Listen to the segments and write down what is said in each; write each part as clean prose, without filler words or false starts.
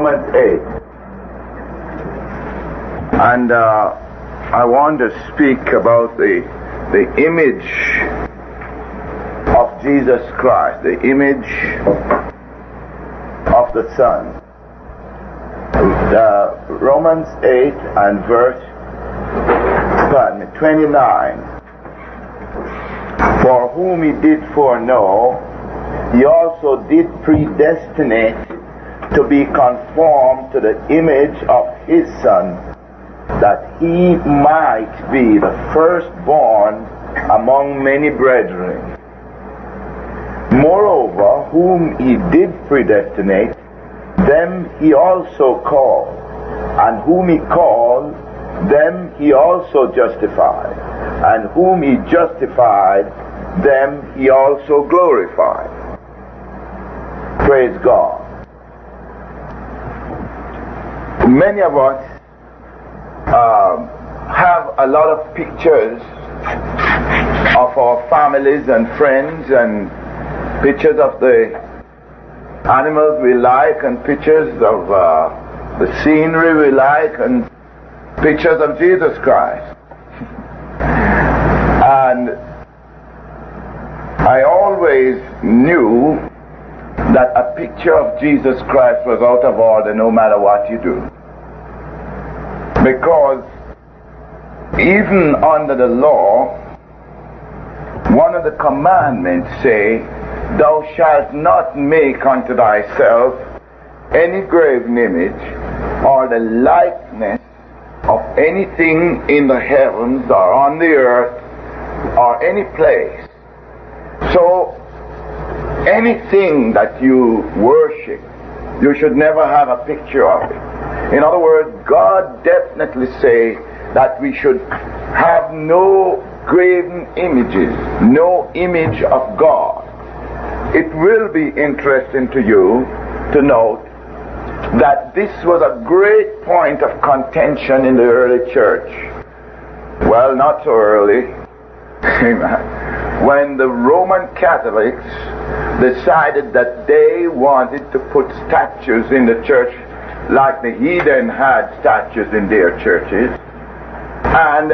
Romans 8. And I want to speak about the image of Jesus Christ, the image of the Son. Romans 8 and verse 29. For whom he did foreknow, he also did predestinate to be conformed to the image of his Son, that he might be the firstborn among many brethren. Moreover, whom he did predestinate, them he also called, and whom he called, them he also justified, and whom he justified, them he also glorified. Praise God. Many of us have a lot of pictures of our families and friends, and pictures of the animals we like, and pictures of the scenery we like, and pictures of Jesus Christ. And I always knew that a picture of Jesus Christ was out of order no matter what you do. Because even under the law, one of the commandments say, thou shalt not make unto thyself any graven image or the likeness of anything in the heavens or on the earth or any place. So anything that you worship, you should never have a picture of it. In other words, God definitely say that we should have no graven images, no image of God. It will be interesting to you to note that this was a great point of contention in the early church. Well, not so early. When the Roman Catholics decided that they wanted to put statues in the church like the heathen had statues in their churches, and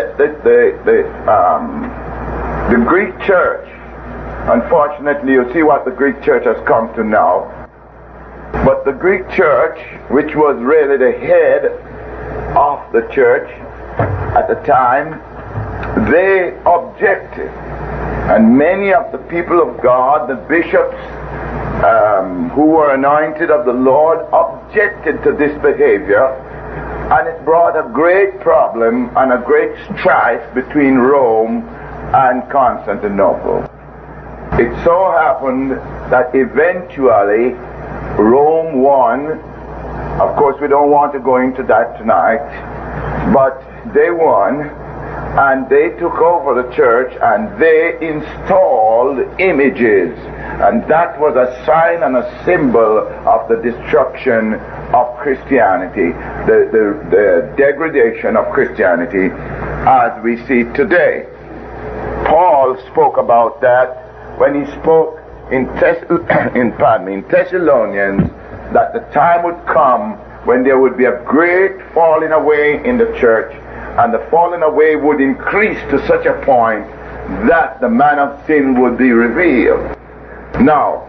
the Greek church, unfortunately, you see what the Greek church has come to now. But the Greek church, which was really the head of the church at the time, they objected. And many of the people of God, the bishops who were anointed of the Lord, objected to this behavior. And it brought a great problem and a great strife between Rome and Constantinople. It so happened that eventually Rome won. Of course, we don't want to go into that tonight, but they won, and they took over the church, and they installed images, and that was a sign and a symbol of the destruction of Christianity, the degradation of Christianity as we see today. Paul spoke about that when he spoke in Thessalonians, that the time would come when there would be a great falling away in the church, and the falling away would increase to such a point that the man of sin would be revealed. Now,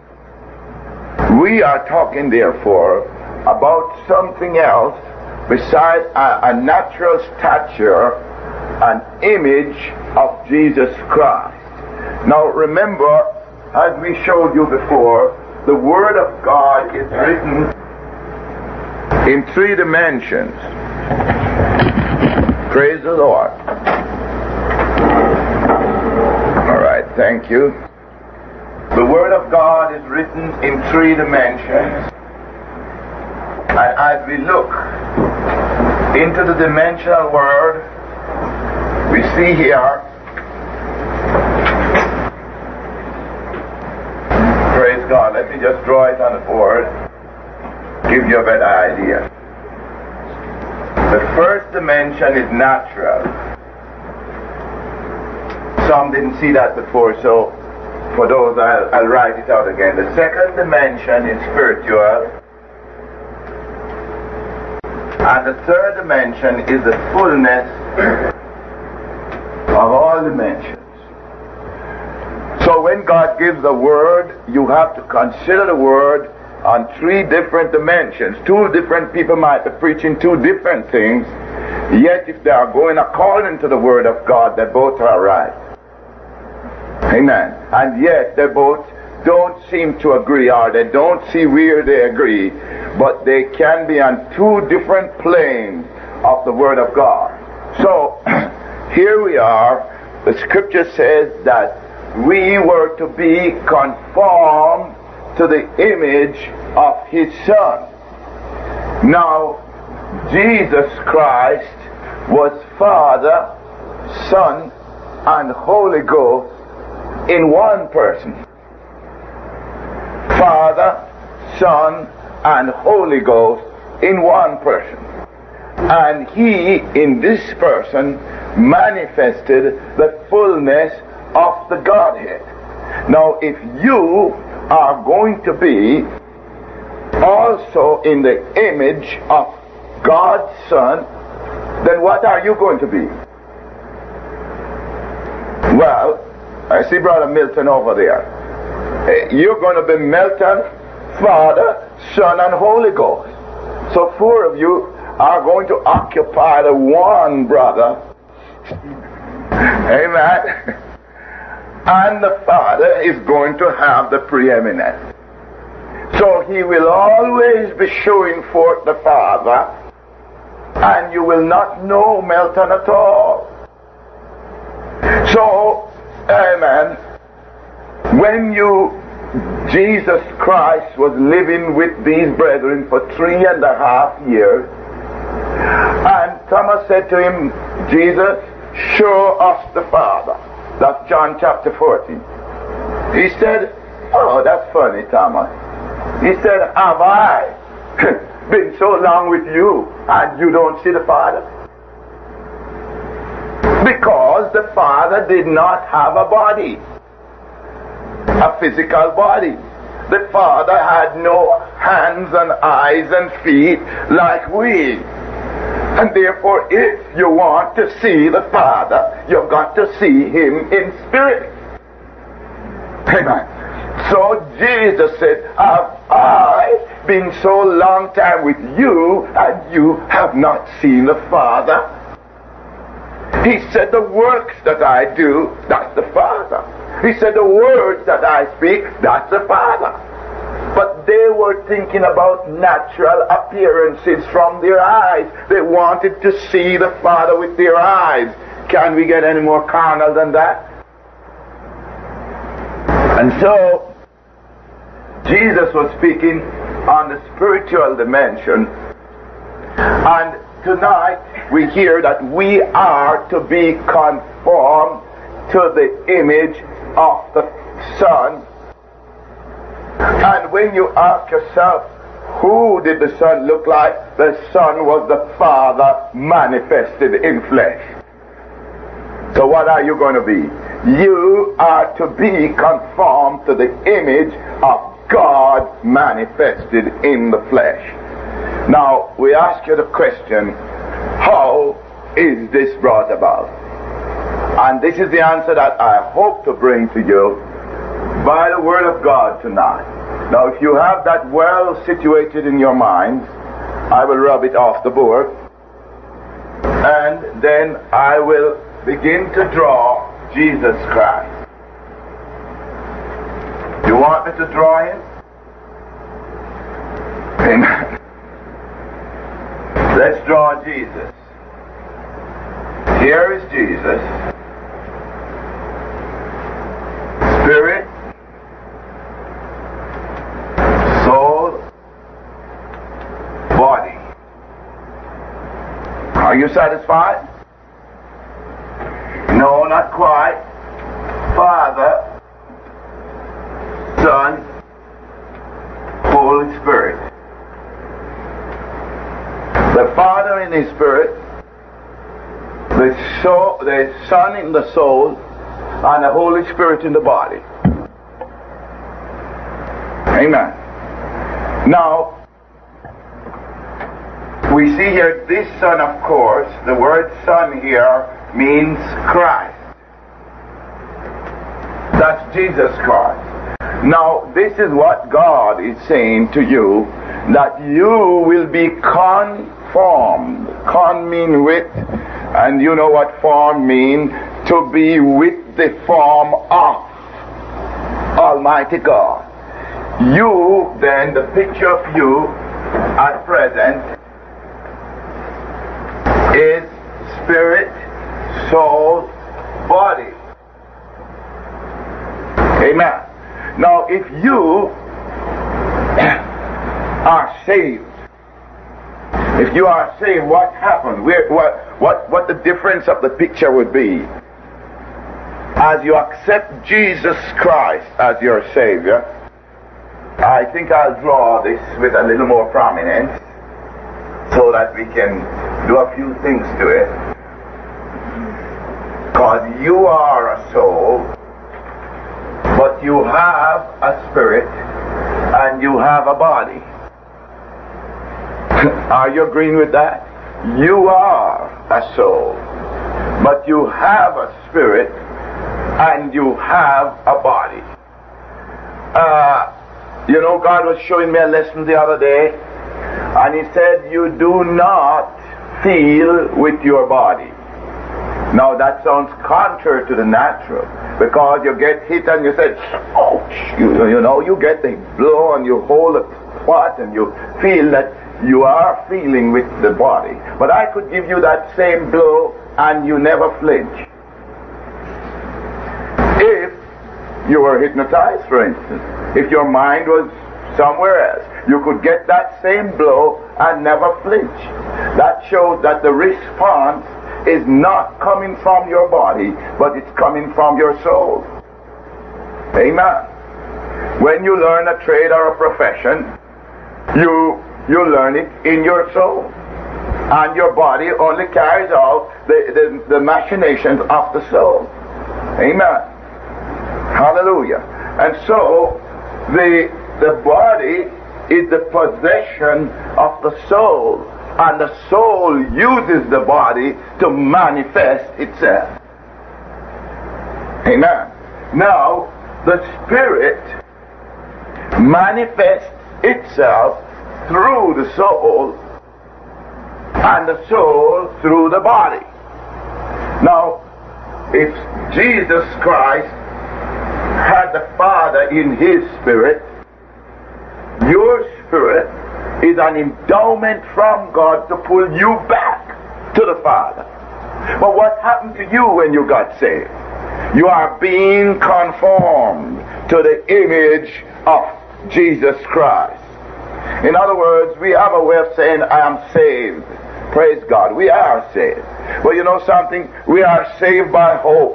we are talking therefore about something else besides a natural stature, an image of Jesus Christ. Now remember, as we showed you before, the Word of God is written in 3 dimensions. Praise the Lord. All right, thank you. The Word of God is written in 3 dimensions. And as we look into the dimensional Word, we see here, praise God, let me just draw it on the board, give you a better idea. The first dimension is natural. Some didn't see that before, so for those I'll write it out again. The second dimension is spiritual. And the third dimension is the fullness of all dimensions. So when God gives a word, you have to consider the word on three different dimensions. Two different people might be preaching two different things, yet if they are going according to the word of God, they both are right. Amen. And yet they both don't seem to agree, or they don't see where they agree, but they can be on two different planes of the word of God. So here we are. The scripture says that we were to be conformed to the image of his Son. Now, Jesus Christ was Father, Son, and Holy Ghost in one person. Father, Son, and Holy Ghost in one person. And he, in this person, manifested the fullness of the Godhead. Now, if you are going to be also in the image of God's Son, then what are you going to be? Well, I see Brother Milton over there. You're going to be Milton, Father, Son, and Holy Ghost. So 4 of you are going to occupy the one brother. Amen. And the Father is going to have the preeminence. So he will always be showing forth the Father, and you will not know Milton at all. So, amen, when Jesus Christ was living with these brethren for 3.5 years, and Thomas said to him, Jesus, show us the Father. That's John chapter 14. He said, oh, that's funny, Thomas. He said, have I been so long with you and you don't see the Father? Because the Father did not have a body, a physical body. The Father had no hands and eyes and feet like we. And therefore, if you want to see the Father, you've got to see him in spirit. Amen. So Jesus said, have I been so long time with you and you have not seen the Father? He said, the works that I do, that's the Father. He said, the words that I speak, that's the Father. But they were thinking about natural appearances from their eyes. They wanted to see the Father with their eyes. Can we get any more carnal than that? And so, Jesus was speaking on the spiritual dimension. And tonight, we hear that we are to be conformed to the image of the Son. And when you ask yourself, who did the Son look like? The Son was the Father manifested in flesh. So what are you going to be? You are to be conformed to the image of God manifested in the flesh. Now, we ask you the question, how is this brought about? And this is the answer that I hope to bring to you by the Word of God tonight. Now, if you have that well situated in your mind, I will rub it off the board, and then I will begin to draw Jesus Christ. You want me to draw him? Amen. Let's draw Jesus. Here is Jesus. Spirit, soul, body. Are you satisfied? No, not quite. Father, Son, Holy Spirit. The Father in His Spirit, the Son in the soul, and the Holy Spirit in the body. Amen. Now, we we see here this Son, of course. The word Son here means Christ. That's Jesus Christ. Now, this is what God is saying to you, that you will be conformed. Con mean with, and you know what form mean, to be with the form of Almighty God. You, then, the picture of you at present is spirit, soul, body. Amen. Now, if you are saved, what happened? What the difference of the picture would be? As you accept Jesus Christ as your Savior, I think I'll draw this with a little more prominence so that we can do a few things to it. Because you are a soul, but you have a spirit and you have a body. Are you agreeing with that? You are a soul, but you have a spirit and you have a body. You know, God was showing me a lesson the other day, and He said, you do not feel with your body. Now that sounds contrary to the natural, because you get hit and you say, ouch, you know, you get the blow and you hold a spot and you feel that you are feeling with the body. But I could give you that same blow and you never flinch. If you were hypnotized, for instance, if your mind was somewhere else, you could get that same blow and never flinch. That shows that the response is not coming from your body, but it's coming from your soul. Amen. When you learn a trade or a profession, you learn it in your soul, and your body only carries out the machinations of the soul. Amen. Hallelujah. And so the body is the possession of the soul, and the soul uses the body to manifest itself. Amen. Now, the spirit manifests itself through the soul, and the soul through the body. Now, if Jesus Christ had the Father in His spirit, your spirit is an endowment from God to pull you back to the Father. But what happened to you when you got saved? You are being conformed to the image of Jesus Christ. In other words, we have a way of saying, I am saved. Praise God, we are saved. But you know something? We are saved by hope.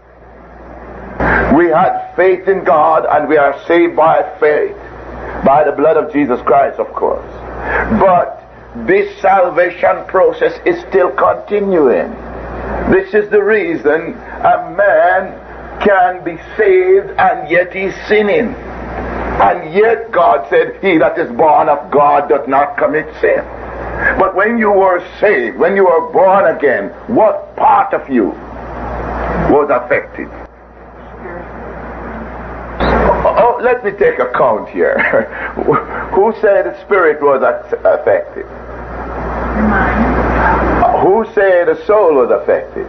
We had faith in God, and we are saved by faith. By the blood of Jesus Christ, of course. But this salvation process is still continuing. This is the reason a man can be saved and yet he's sinning. And yet God said, he that is born of God doth not commit sin. But when you were saved, when you were born again, what part of you was affected? Oh, let me take a count here. Who said the spirit was affected? The mind. Who said the soul was affected?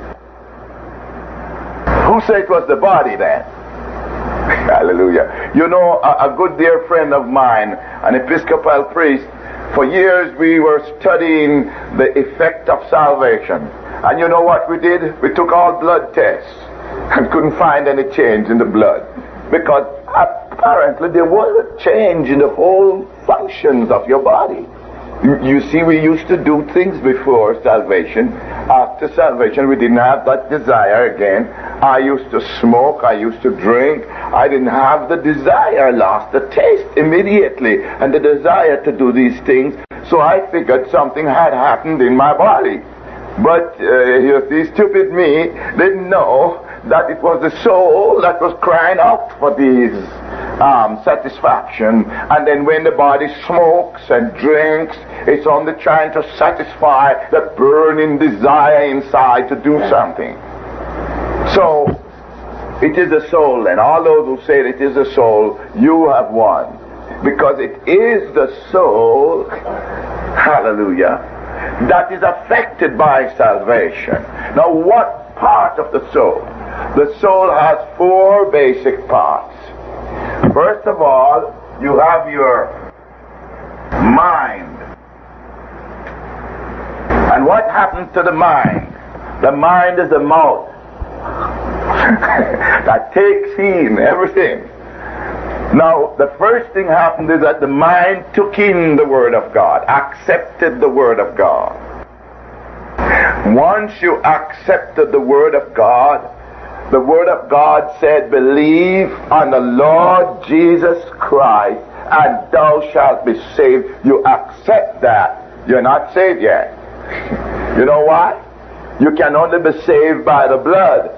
Who said it was the body then? Hallelujah. You know, a good dear friend of mine, an Episcopal priest, for years we were studying the effect of salvation. And you know what we did? We took all blood tests and couldn't find any change in the blood. Because apparently there was a change in the whole functions of your body. You see, we used to do things before salvation. After salvation, we didn't have that desire again. I used to smoke, I used to drink. I didn't have the desire. I lost the taste immediately and the desire to do these things. So I figured something had happened in my body. But you see, stupid me didn't know that it was the soul that was crying out for these satisfaction, and then when the body smokes and drinks, it's only trying to satisfy the burning desire inside to do something. So it is the soul, and all those who say it is the soul, you have won, because it is the soul, hallelujah, that is affected by salvation. Now, what part of the soul? The soul has four basic parts. First of all, you have your mind. And what happens to the mind? The mind is the mouth that takes in everything. Now, the first thing happened is that the mind took in the Word of God, accepted the Word of God. Once you accepted the Word of God said, believe on the Lord Jesus Christ and thou shalt be saved. You accept that. You're not saved yet. You know why? You can only be saved by the blood.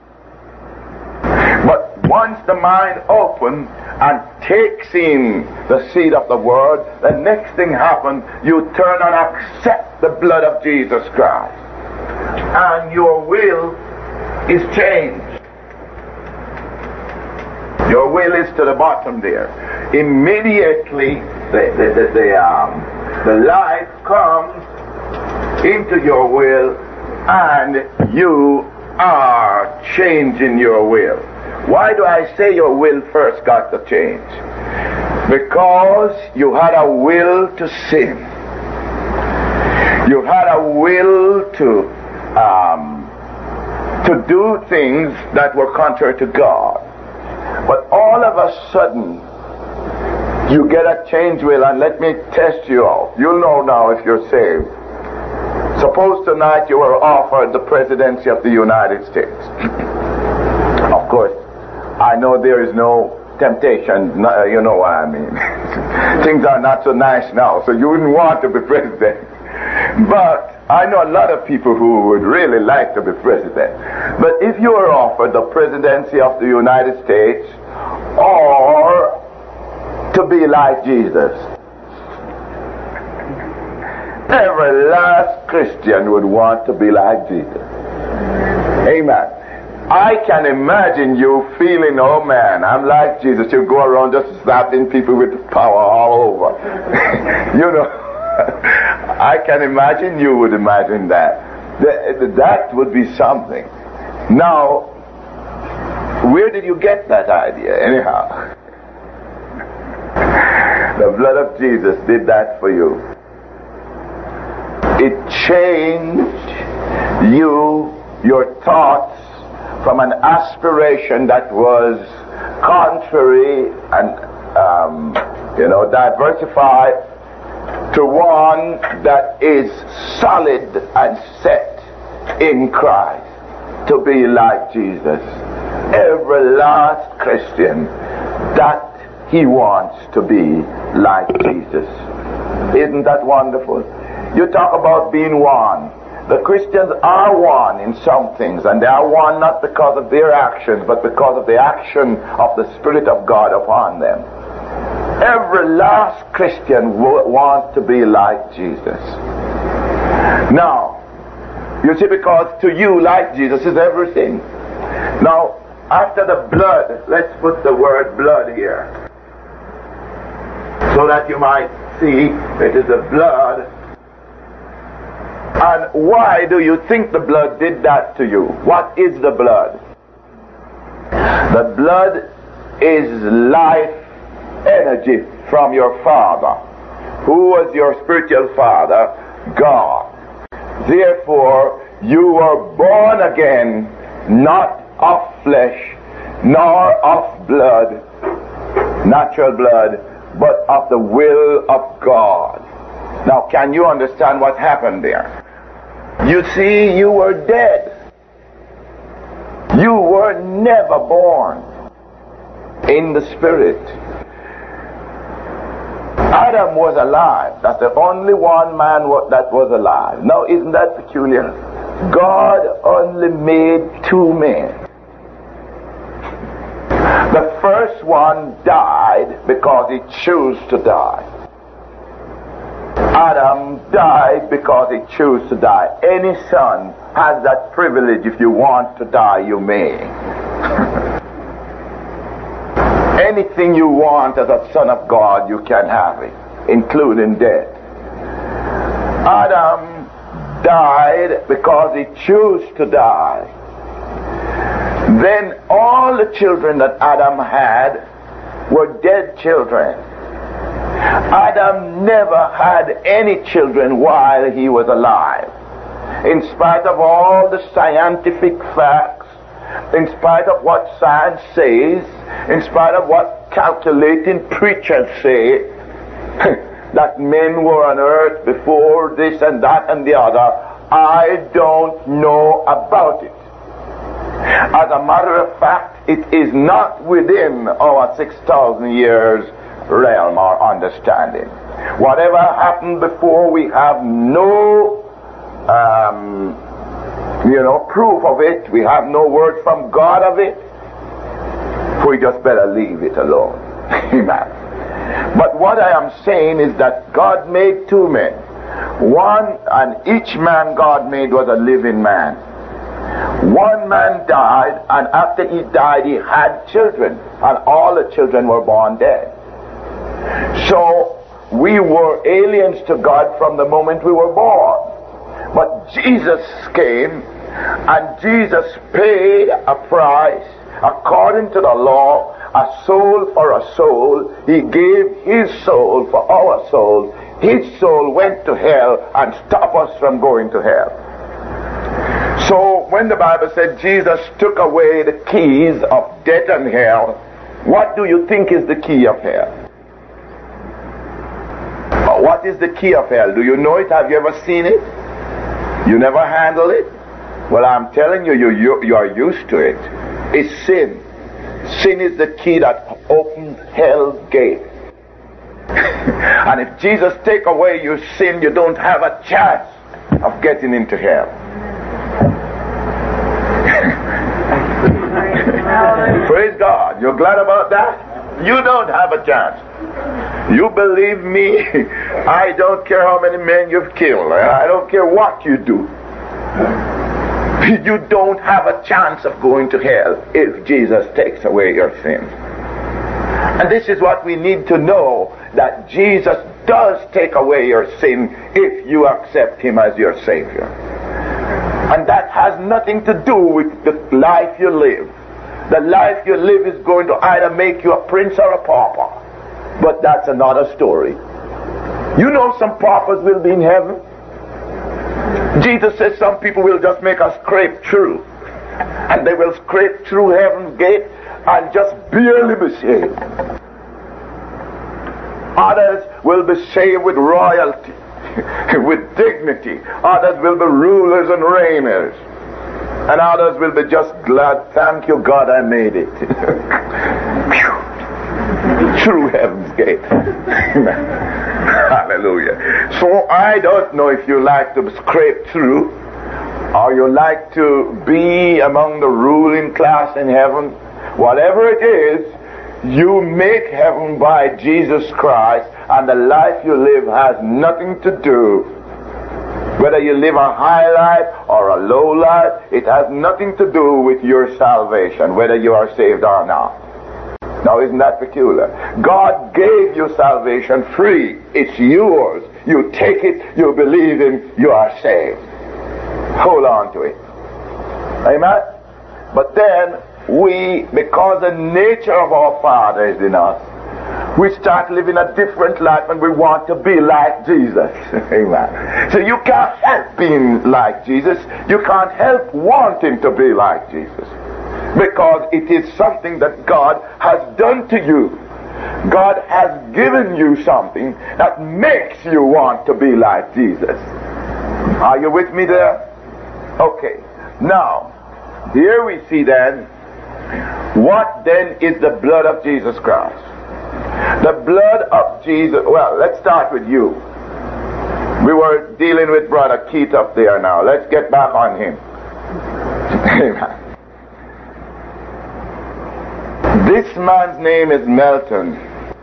But once the mind opens and takes in the seed of the Word, the next thing happens, you turn and accept the blood of Jesus Christ. And your will is changed. Your will is to the bottom there. Immediately the life comes into your will, and you are changing your will. Why do I say your will first got to change? Because you had a will to sin. You had a will to do things that were contrary to God. But all of a sudden, you get a change will, and let me test you out. You'll know now if you're saved. Suppose tonight you were offered the presidency of the United States. Of course, I know there is no temptation, you know what I mean. Things are not so nice now, so you wouldn't want to be president. But I know a lot of people who would really like to be president. But if you were offered the presidency of the United States, or to be like Jesus, every last Christian would want to be like Jesus. Amen. I can imagine you feeling, oh man, I'm like Jesus. You go around just slapping people with power all over. You know, I can imagine you would imagine that. That would be something. Now, where did you get that idea, anyhow? The blood of Jesus did that for you. It changed your thoughts from an aspiration that was contrary and diversified to one that is solid and set in Christ, to be like Jesus. Every last Christian, that he wants to be like Jesus. Isn't that wonderful? You talk about being one. The Christians are one in some things, and they are one not because of their actions, but because of the action of the Spirit of God upon them. Every last Christian wants to be like Jesus. Now, you see, because to you, like Jesus is everything. Now, after the blood, let's put the word blood here, so that you might see it is the blood. And why do you think the blood did that to you? What is the blood? The blood is life energy from your Father. Who was your spiritual father? God. Therefore, you were born again, not of flesh, nor of blood, natural blood, but of the will of God. Now, can you understand what happened there? You see, you were dead. You were never born in the Spirit. Adam was alive. That's the only one man that was alive. Now, isn't that peculiar? God only made two men. The first one died died because he chose to die. Adam died because he chose to die. Any son has that privilege. If you want to die, you may. Anything you want as a son of God, you can have it, including death. Adam died because he chose to die. Then all the children that Adam had were dead children. Adam never had any children while he was alive. In spite of all the scientific facts, in spite of what science says, in spite of what calculating preachers say, that men were on earth before this and that and the other, I don't know about it. As a matter of fact, it is not within our 6,000 years realm or understanding. Whatever happened before, we have no proof of it. We have no word from God of it. We just better leave it alone. Amen. But what I am saying is that God made two men. One, and each man God made was a living man. One man died, and after he died, he had children, and all the children were born dead. So we were aliens to God from the moment we were born. But Jesus came, and Jesus paid a price according to the law, a soul for a soul. He gave his soul for our souls. His soul went to hell and stopped us from going to hell. So when the Bible said Jesus took away the keys of death and hell, what do you think is the key of hell? What is the key of hell? Do you know it? Have you ever seen it? You never handle it? Well, I'm telling you, you are used to it. It's sin. Sin is the key that opens hell's gate. And if Jesus take away your sin, you don't have a chance of getting into hell. Praise God. You're glad about that? You don't have a chance. You believe me, I don't care how many men you've killed. I don't care what you do. You don't have a chance of going to hell if Jesus takes away your sins. And this is what we need to know, that Jesus does take away your sin if you accept him as your Savior. And that has nothing to do with the life you live. The life you live is going to either make you a prince or a pauper. But that's another story. You know some paupers will be in heaven. Jesus says some people will just make a scrape through. And they will scrape through heaven's gate and just barely be saved. Others will be saved with royalty, with dignity. Others will be rulers and reigners. And others will be just glad, thank you God I made it. Through heaven's gate. Hallelujah. So I don't know if you like to scrape through, or you like to be among the ruling class in heaven. Whatever it is, you make heaven by Jesus Christ, and the life you live has nothing to do. Whether you live a high life or a low life, it has nothing to do with your salvation, whether you are saved or not. Now, isn't that peculiar? God gave you salvation free. It's yours. You take it, you believe him, you are saved. Hold on to it. Amen? But then, we, because the nature of our Father is in us, we start living a different life and we want to be like Jesus. Amen. So you can't help being like Jesus. You can't help wanting to be like Jesus. Because it is something that God has done to you. God has given you something that makes you want to be like Jesus. Are you with me there? Okay. Now, here we see then, what then is the blood of Jesus Christ? The blood of Jesus, well, let's start with you. We were dealing with Brother Keith up there now. Let's get back on him. Amen. This man's name is Melton.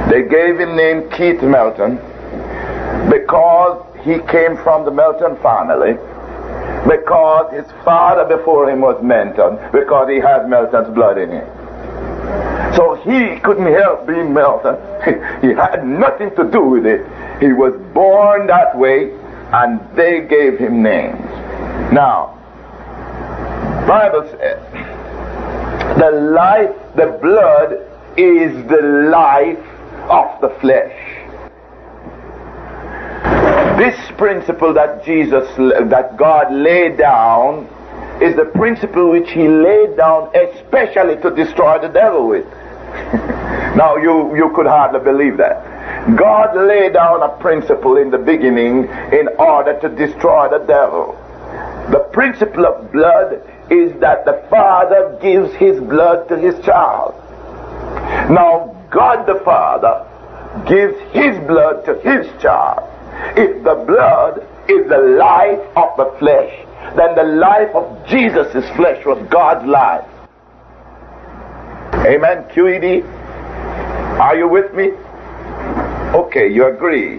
They gave him name Keith Melton because he came from the Melton family, because his father before him was Melton, because he had Melton's blood in him. So he couldn't help being Melton. He had nothing to do with it. He was born that way, and they gave him names. Now, Bible says, the blood is the life of the flesh. This principle that God laid down is the principle which he laid down especially to destroy the devil with. Now you could hardly believe that. God laid down a principle in the beginning in order to destroy the devil. The principle of blood is that the Father gives his blood to his child. Now God the Father gives his blood to his child. If the blood is the life of the flesh, then the life of Jesus' flesh was God's life. Amen, QED? Are you with me? Okay, you agree.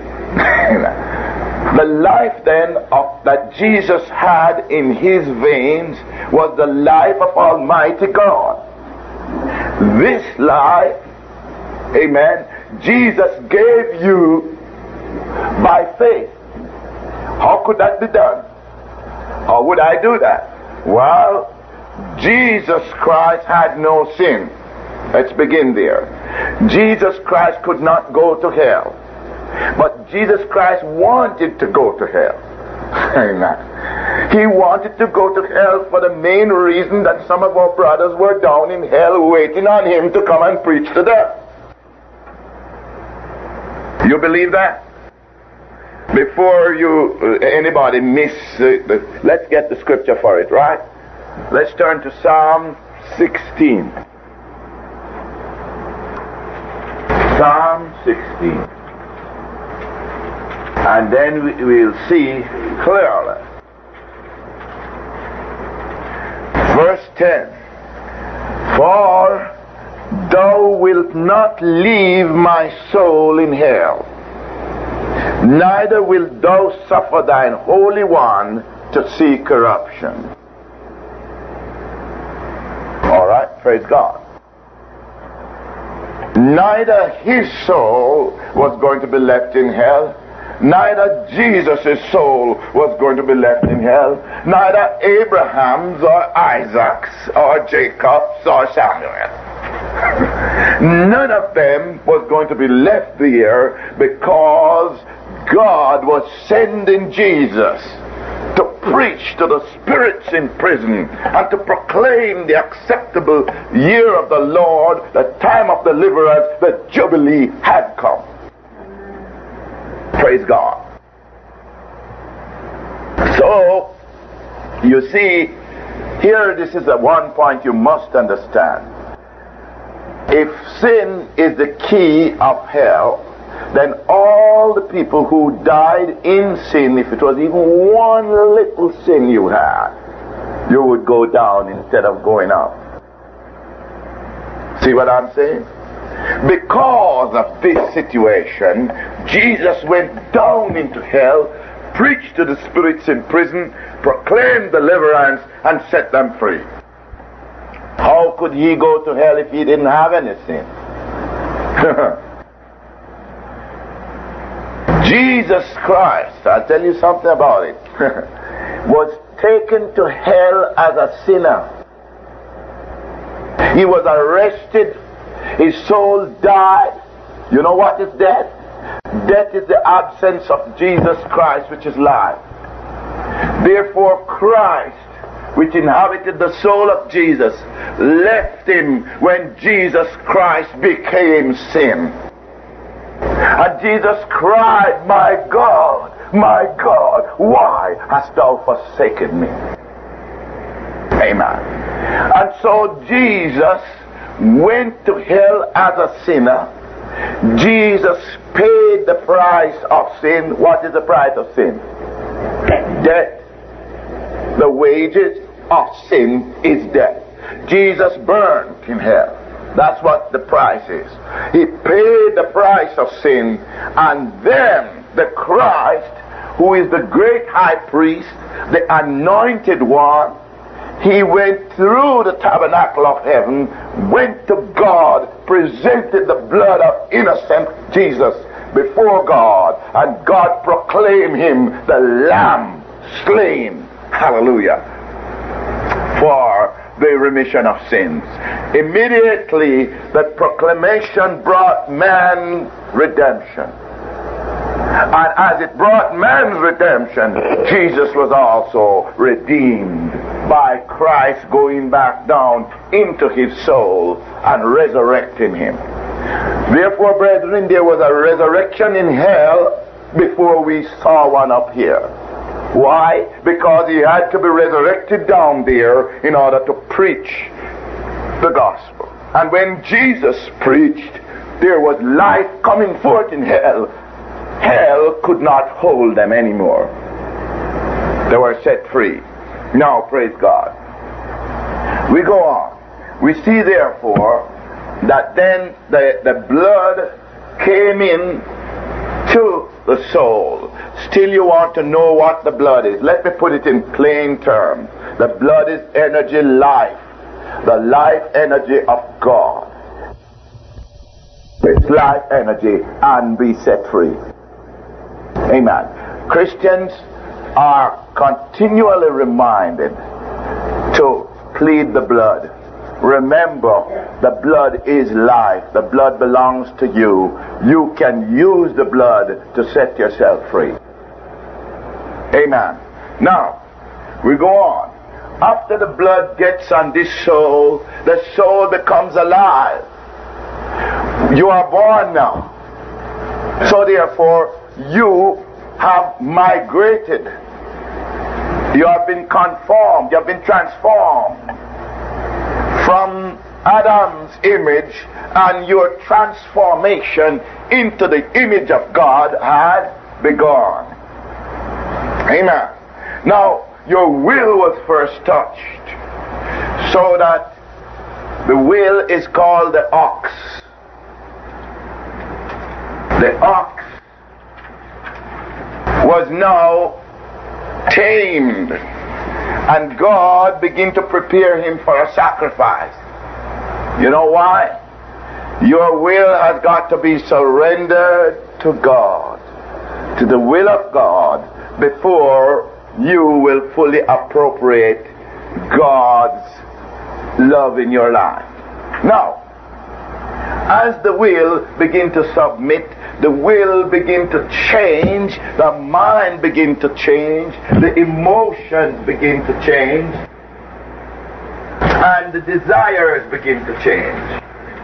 The life then that Jesus had in his veins was the life of Almighty God. This life, amen, Jesus gave you by faith. How could that be done? How would I do that? Well, Jesus Christ had no sin. Let's begin there. Jesus Christ could not go to hell. But Jesus Christ wanted to go to hell. Amen. He wanted to go to hell for the main reason that some of our brothers were down in hell waiting on him to come and preach to them. You believe that? Before anybody miss, let's get the scripture for it, right? Let's turn to Psalm 16. Psalm 16. And then we'll see clearly. Verse 10. For thou wilt not leave my soul in hell, neither wilt thou suffer thine Holy One to see corruption. All right, praise God. Neither his soul was going to be left in hell, neither Jesus' soul was going to be left in hell, neither Abraham's or Isaac's or Jacob's or Samuel. None of them was going to be left there, because God was sending Jesus to preach to the spirits in prison and to proclaim the acceptable year of the Lord, the time of deliverance, the Jubilee had come. Praise God. So, you see, here this is the one point you must understand. If sin is the key of hell, then all the people who died in sin, if it was even one little sin you had, you would go down instead of going up. See what I'm saying? Because of this situation, Jesus went down into hell, preached to the spirits in prison, proclaimed deliverance, and set them free. How could he go to hell if he didn't have any sin? Jesus Christ, I'll tell you something about it, was taken to hell as a sinner. He was arrested. His soul died. You know what is death? Death is the absence of Jesus Christ, which is life. Therefore Christ, which inhabited the soul of Jesus, left him when Jesus Christ became sin. And Jesus cried, my God, why hast thou forsaken me? Amen. And so Jesus went to hell as a sinner. Jesus paid the price of sin. What is the price of sin? Death. The wages of sin is death. Jesus burned in hell. That's what the price is. He paid the price of sin, and then the Christ, who is the great high priest, the anointed one, he went through the tabernacle of heaven, went to God, presented the blood of innocent Jesus before God, and God proclaimed him the Lamb slain, hallelujah, for the remission of sins. Immediately, the proclamation brought man redemption. And as it brought man's redemption, Jesus was also redeemed by Christ going back down into his soul and resurrecting him. Therefore, brethren, there was a resurrection in hell before we saw one up here. Why? Because he had to be resurrected down there in order to preach the gospel. And when Jesus preached, there was life coming forth in hell. Hell could not hold them anymore. They were set free. Now, praise God. We go on. We see, therefore, that then the blood came in to the soul. Still, you want to know what the blood is. Let me put it in plain terms. The blood is energy, life. The life energy of God. It's life energy, and be set free. Amen. Christians are continually reminded to plead the blood. Remember, the blood is life. The blood belongs to you. You can use the blood to set yourself free. Amen. Now, we go on. After the blood gets on this soul, the soul becomes alive. You are born now. So therefore, you have migrated. You have been conformed. You have been transformed from Adam's image, and your transformation into the image of God had begun. Amen. Now, your will was first touched, so that the will is called the ox. The ox was now tamed, and God began to prepare him for a sacrifice. You know why? Your will has got to be surrendered to God, to the will of God, before you will fully appropriate God's love in your life. Now, as the will begin to submit, the will begin to change, the mind begin to change, the emotions begin to change, and the desires begin to change.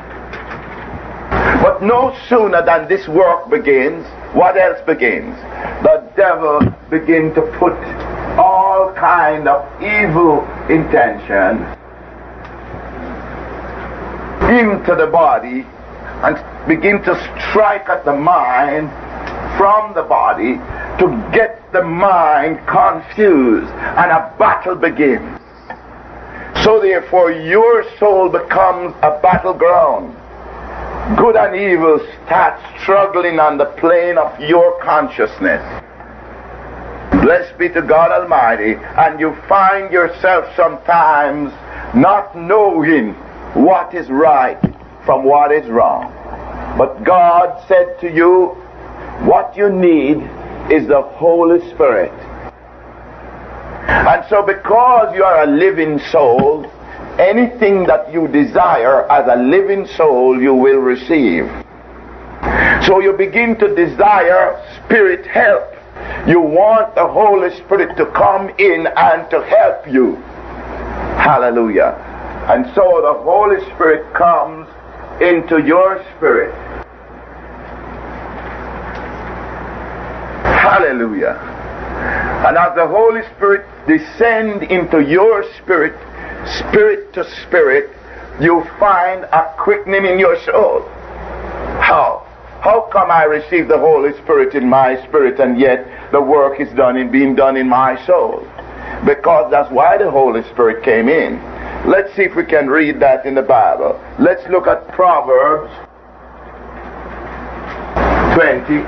But no sooner than this work begins, what else begins? The devil begins to put all kind of evil intentions into the body and begin to strike at the mind from the body to get the mind confused, and a battle begins. So therefore your soul becomes a battleground. Good and evil start struggling on the plane of your consciousness. Blessed be to God Almighty, and you find yourself sometimes not knowing what is right from what is wrong. But God said to you, what you need is the Holy Spirit. And so because you are a living soul, anything that you desire as a living soul, you will receive. So you begin to desire spirit help. You want the Holy Spirit to come in and to help you. Hallelujah. And so the Holy Spirit comes into your spirit. Hallelujah. And as the Holy Spirit descends into your spirit, spirit to spirit, you find a quickening in your soul. How? How come I receive the Holy Spirit in my spirit and yet the work is being done in my soul? Because that's why the Holy Spirit came in. Let's see if we can read that in the Bible. Let's look at Proverbs 20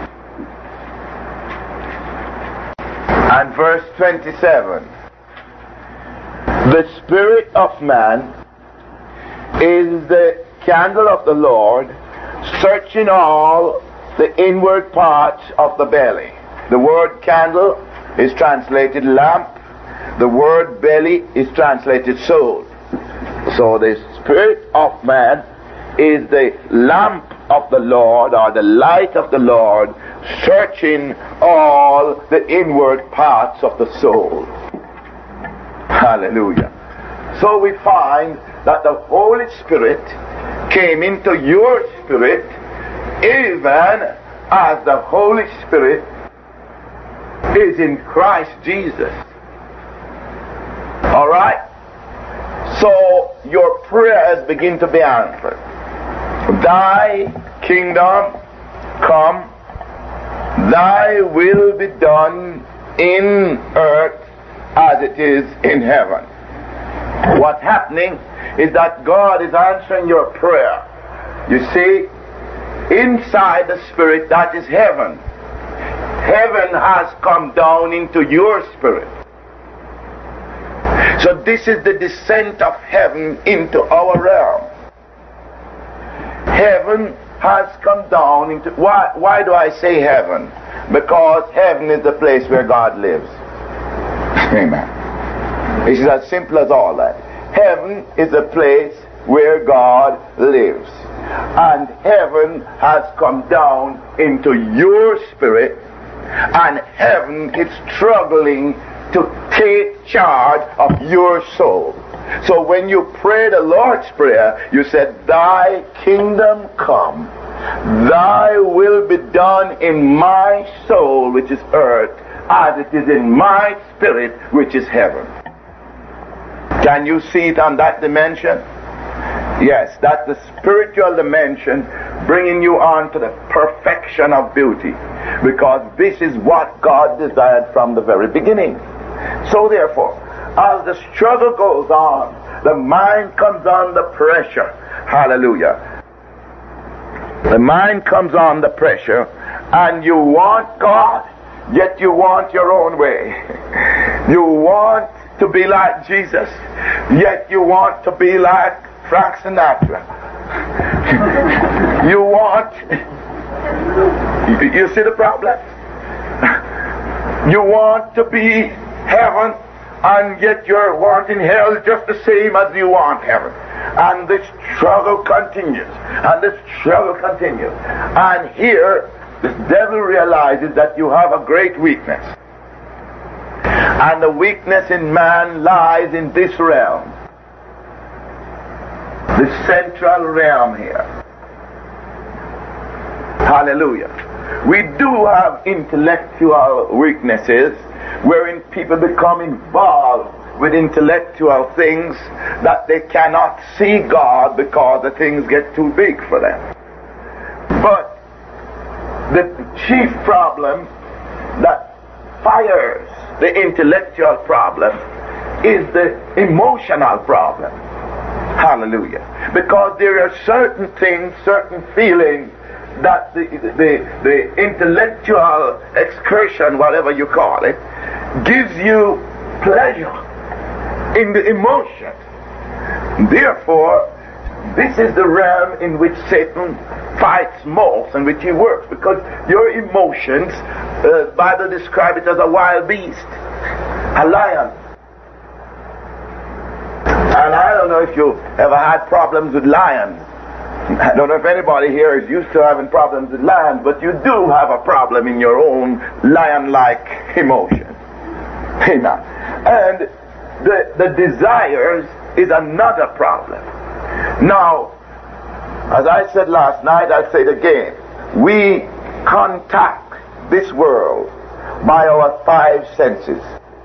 and verse 27. The spirit of man is the candle of the Lord, searching all the inward parts of the belly. The word candle is translated lamp. The word belly is translated soul. So the spirit of man is the lamp of the Lord, or the light of the Lord, searching all the inward parts of the soul. Hallelujah. So we find that the Holy Spirit came into your spirit, even as the Holy Spirit is in Christ Jesus. All right? So your prayers begin to be answered. Thy kingdom come, thy will be done in earth as it is in heaven. What's happening is that God is answering your prayer. You see, inside the spirit, that is heaven. Heaven has come down into your spirit. So this is the descent of heaven into our realm. Heaven has come down into... Why do I say heaven? Because heaven is the place where God lives. Amen. It's as simple as all that. Heaven is the place where God lives. And heaven has come down into your spirit, and heaven is struggling to take charge of your soul. So when you pray the Lord's Prayer, you said, thy kingdom come, thy will be done in my soul, which is earth, as it is in my spirit, which is heaven. Can you see it on that dimension? Yes, that's the spiritual dimension, bringing you on to the perfection of beauty, because this is what God desired from the very beginning. So therefore, as the struggle goes on, the mind comes under pressure. Hallelujah. The mind comes under pressure, and you want God, yet you want your own way. You want to be like Jesus, yet you want to be like Frank Sinatra. You want... You see the problem? You want to be heaven, and yet you're wanting hell just the same as you want heaven. And the struggle continues, and the struggle continues. And here, the devil realizes that you have a great weakness. And the weakness in man lies in this realm, the central realm here. Hallelujah. We do have intellectual weaknesses, wherein people become involved with intellectual things that they cannot see God because the things get too big for them. But the chief problem that fires the intellectual problem is the emotional problem. Hallelujah. Because there are certain things, certain feelings that the intellectual excursion, whatever you call it, gives you pleasure in the emotion. Therefore, this is the realm in which Satan fights most, and which he works, because your emotions, the Bible describes it as a wild beast, a lion. And I don't know if you ever had problems with lions. I don't know if anybody here is used to having problems with lions, but you do have a problem in your own lion-like emotion. Amen. And the desires is another problem. Now, as I said last night, I'll say it again. We contact this world by our five senses.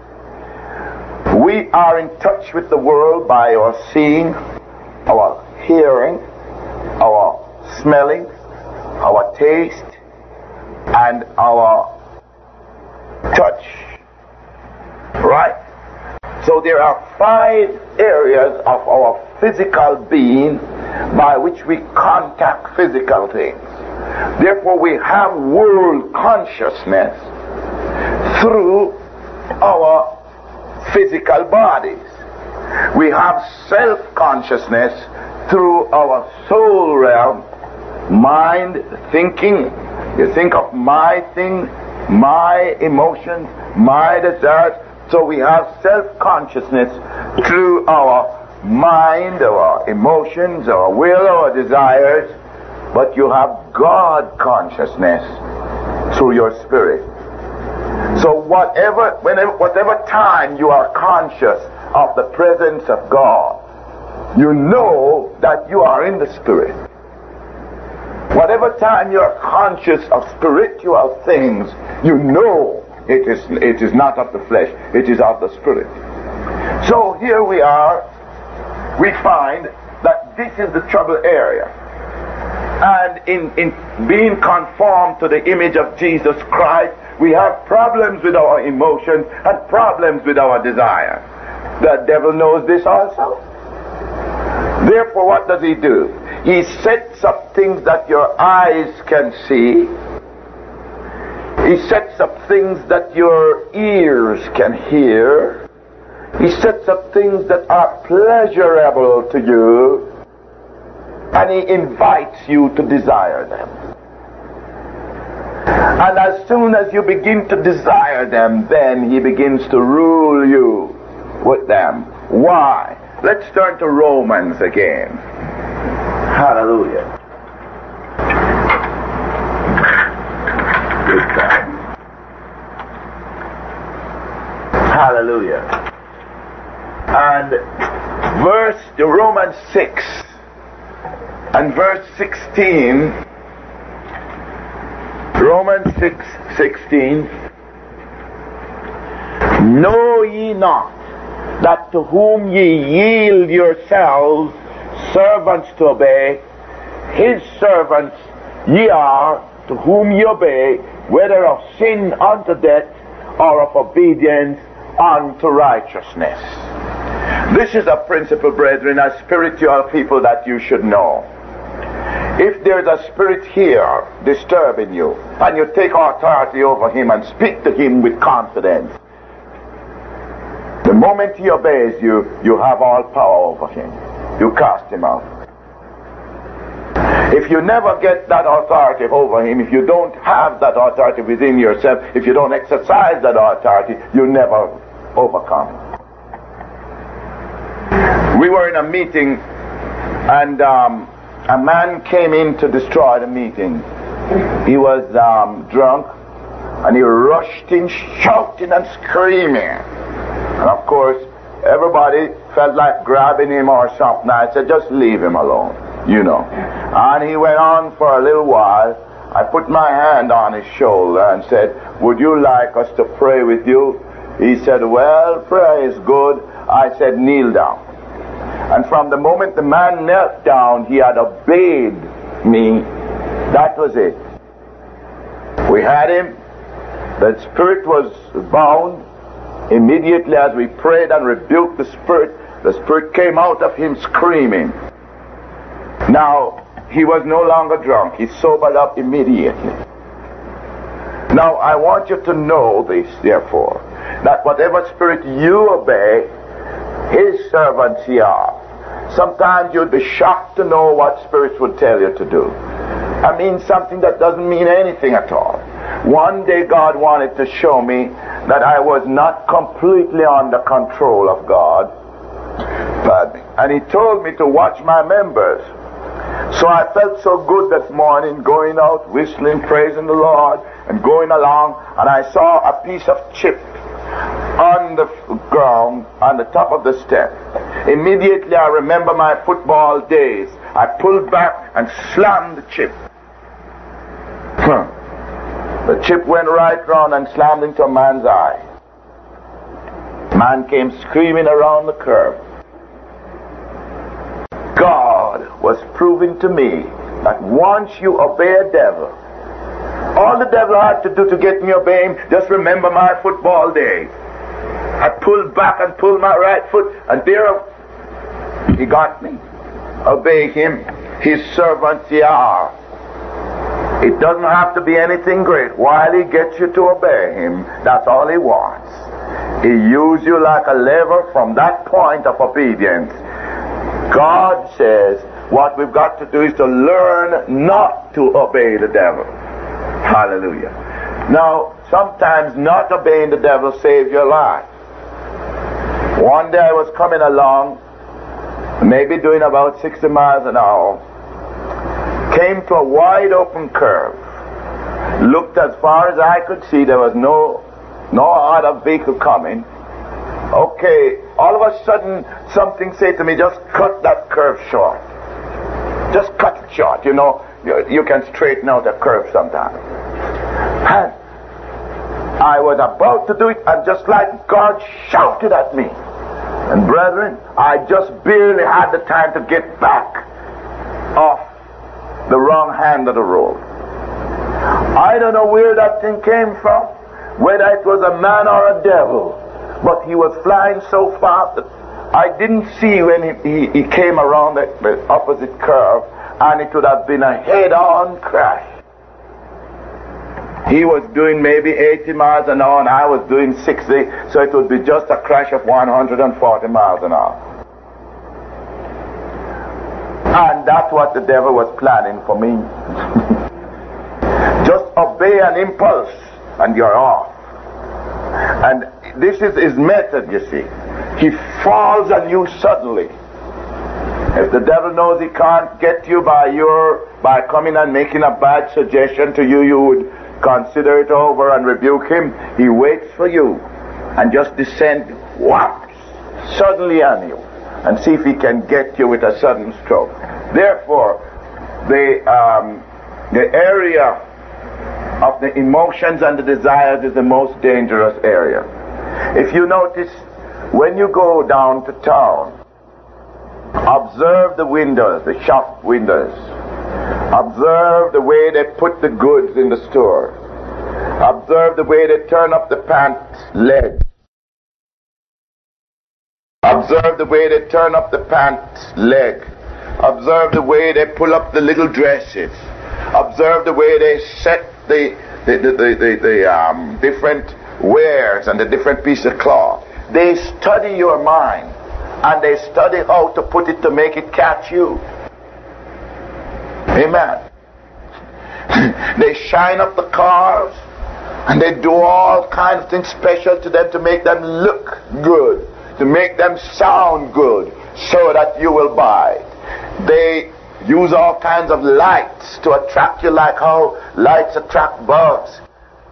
We are in touch with the world by our seeing, our hearing, our smelling, our taste, and our touch. Right? So there are 5 areas of our physical being by which we contact physical things. Therefore, we have world consciousness through our physical bodies. We have self-consciousness through our soul realm, mind, thinking. You think of my thing, my emotions, my desires. So we have self-consciousness through our mind, our emotions, our will, our desires. But you have God consciousness through your spirit. So whatever time you are conscious of the presence of God, you know that you are in the spirit. Whatever time you are conscious of spiritual things, you know it is not of the flesh, it is of the spirit. So here we are, we find that this is the trouble area. And in being conformed to the image of Jesus Christ, we have problems with our emotions and problems with our desire. The devil knows this also. Therefore, what does he do? He sets up things that your eyes can see. He sets up things that your ears can hear. He sets up things that are pleasurable to you. And he invites you to desire them. And as soon as you begin to desire them, then he begins to rule you with them. Why? Let's turn to Romans again. Hallelujah. Good time. Hallelujah. And Romans 6 and verse 16. Romans 6:16. Know ye not that to whom ye yield yourselves servants to obey, his servants ye are, to whom ye obey, whether of sin unto death or of obedience unto righteousness. This is a principle, brethren, as spiritual people, that you should know. If there's a spirit here disturbing you, and you take authority over him and speak to him with confidence, the moment he obeys you, you have all power over him. You cast him out. If you never get that authority over him, if you don't have that authority within yourself, if you don't exercise that authority, you never overcome. We were in a meeting, and a man came in to destroy the meeting. He was drunk, and he rushed in shouting and screaming. And of course, everybody felt like grabbing him or something. I said, just leave him alone, you know. And he went on for a little while. I put my hand on his shoulder and said, would you like us to pray with you? He said, well, prayer is good. I said, kneel down. And from the moment the man knelt down, he had obeyed me. That was it. We had him. The spirit was bound. Immediately as we prayed and rebuked the spirit came out of him screaming. Now, he was no longer drunk. He sobered up immediately. Now, I want you to know this, therefore, that whatever spirit you obey, his servants ye are. Sometimes you'd be shocked to know what spirits would tell you to do. I mean something that doesn't mean anything at all. One day God wanted to show me that I was not completely under control of God. And he told me to watch my members. So I felt so good that morning, going out, whistling, praising the Lord, and going along, and I saw a piece of chip on the ground, on the top of the step. Immediately I remember my football days. I pulled back and slammed the chip. The chip went right round and slammed into a man's eye. Man came screaming around the curve. God was proving to me that once you obey a devil, all the devil had to do to get me obey him, just remember my football days. I pulled back and pulled my right foot, and there he got me. Obey him. His servants ye are. It doesn't have to be anything great. While he gets you to obey him, that's all he wants. He uses you like a lever from that point of obedience. God says what we've got to do is to learn not to obey the devil. Hallelujah. Now, sometimes not obeying the devil saves your life. One day I was coming along, maybe doing about 60 miles an hour, came to a wide open curve, looked as far as I could see, there was no other vehicle coming. Okay, all of a sudden something said to me, just cut that curve short. Just cut it short. You know, you can straighten out a curve sometimes. And I was about to do it, and just like God shouted at me. And brethren, I just barely had the time to get back off the wrong hand of the road. I don't know where that thing came from, whether it was a man or a devil, but he was flying so fast that I didn't see when he came around the opposite curve, and it would have been a head-on crash. He was doing maybe 80 miles an hour, and I was doing 60, so it would be just a crash of 140 miles an hour. And that's what the devil was planning for me. Just obey an impulse, and you're off. And this is his method, you see. He falls on you suddenly. If the devil knows he can't get you by coming and making a bad suggestion to you, you would consider it over and rebuke him. He waits for you and just descend whaps suddenly on you and see if he can get you with a sudden stroke. Therefore, the area of the emotions and the desires is the most dangerous area. If you notice, when you go down to town, observe the windows, the shop windows. Observe the way they put the goods in the store. Observe the way they turn up the pants leg. Observe the way they turn up the pants leg. Observe the way they pull up the little dresses. Observe the way they set the different wares and the different pieces of cloth. They study your mind, and they study how to put it to make it catch you. Amen. They shine up the cars, and they do all kinds of things special to them to make them look good, to make them sound good, so that you will buy. They use all kinds of lights to attract you, like how lights attract birds.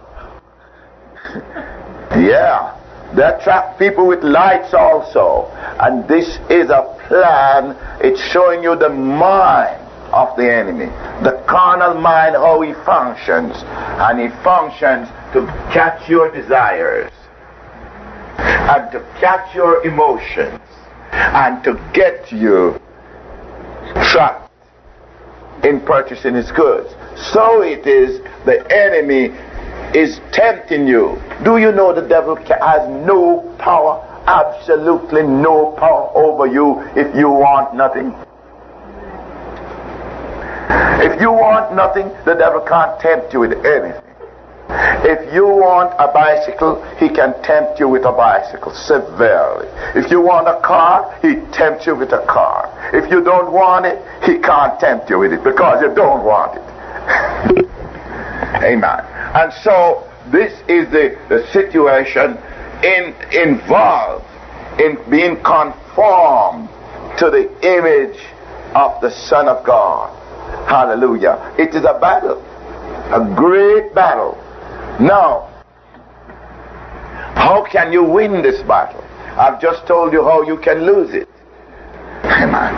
Yeah, they attract people with lights also. And this is a plan. It's showing you the mind of the enemy, the carnal mind, how he functions. And he functions to catch your desires and to catch your emotions and to get you trapped in purchasing his goods. So it is the enemy is tempting you. Do you know the devil has no power, absolutely no power over you if you want nothing? If you want nothing, the devil can't tempt you with anything. If you want a bicycle, he can tempt you with a bicycle severely. If you want a car, he tempts you with a car. If you don't want it, he can't tempt you with it because you don't want it. Amen. And so this is the situation involved in being conformed to the image of the Son of God. Hallelujah. It is a battle, a great battle. Now, how can you win this battle? I've just told you how you can lose it. Amen.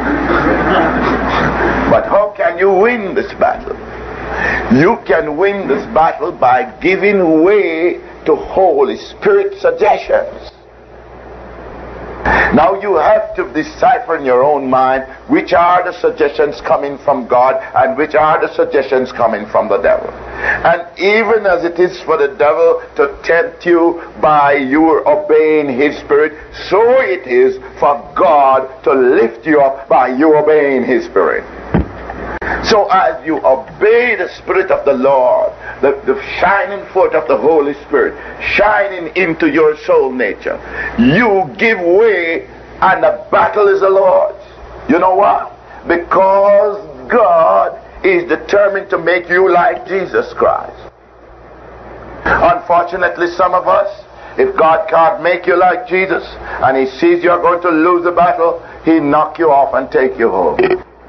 But how can you win this battle? You can win this battle by giving way to Holy Spirit suggestions. Now you have to decipher in your own mind which are the suggestions coming from God and which are the suggestions coming from the devil. And even as it is for the devil to tempt you by your obeying his spirit, so it is for God to lift you up by you obeying his spirit. So as you obey the Spirit of the Lord, the shining forth of the Holy Spirit, shining into your soul nature, you give way and the battle is the Lord's. You know why? Because God is determined to make you like Jesus Christ. Unfortunately, some of us, if God can't make you like Jesus and he sees you're going to lose the battle, he knock you off and take you home.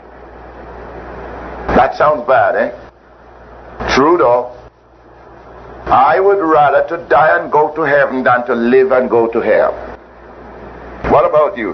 That sounds bad, eh? True though. I would rather to die and go to heaven than to live and go to hell. What about you?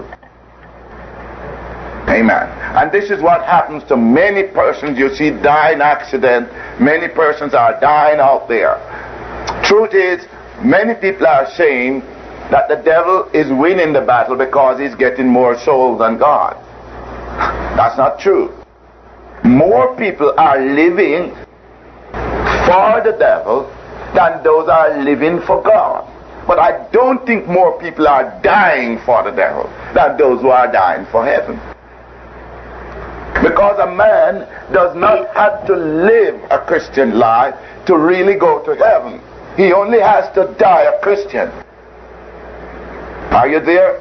Amen. And this is what happens to many persons you see die in accident. Many persons are dying out there. Truth is, many people are saying that the devil is winning the battle because he's getting more souls than God. That's not true. More people are living for the devil than those are living for God. But I don't think more people are dying for the devil than those who are dying for heaven. Because a man does not have to live a Christian life to really go to heaven. He only has to die a Christian. Are you there?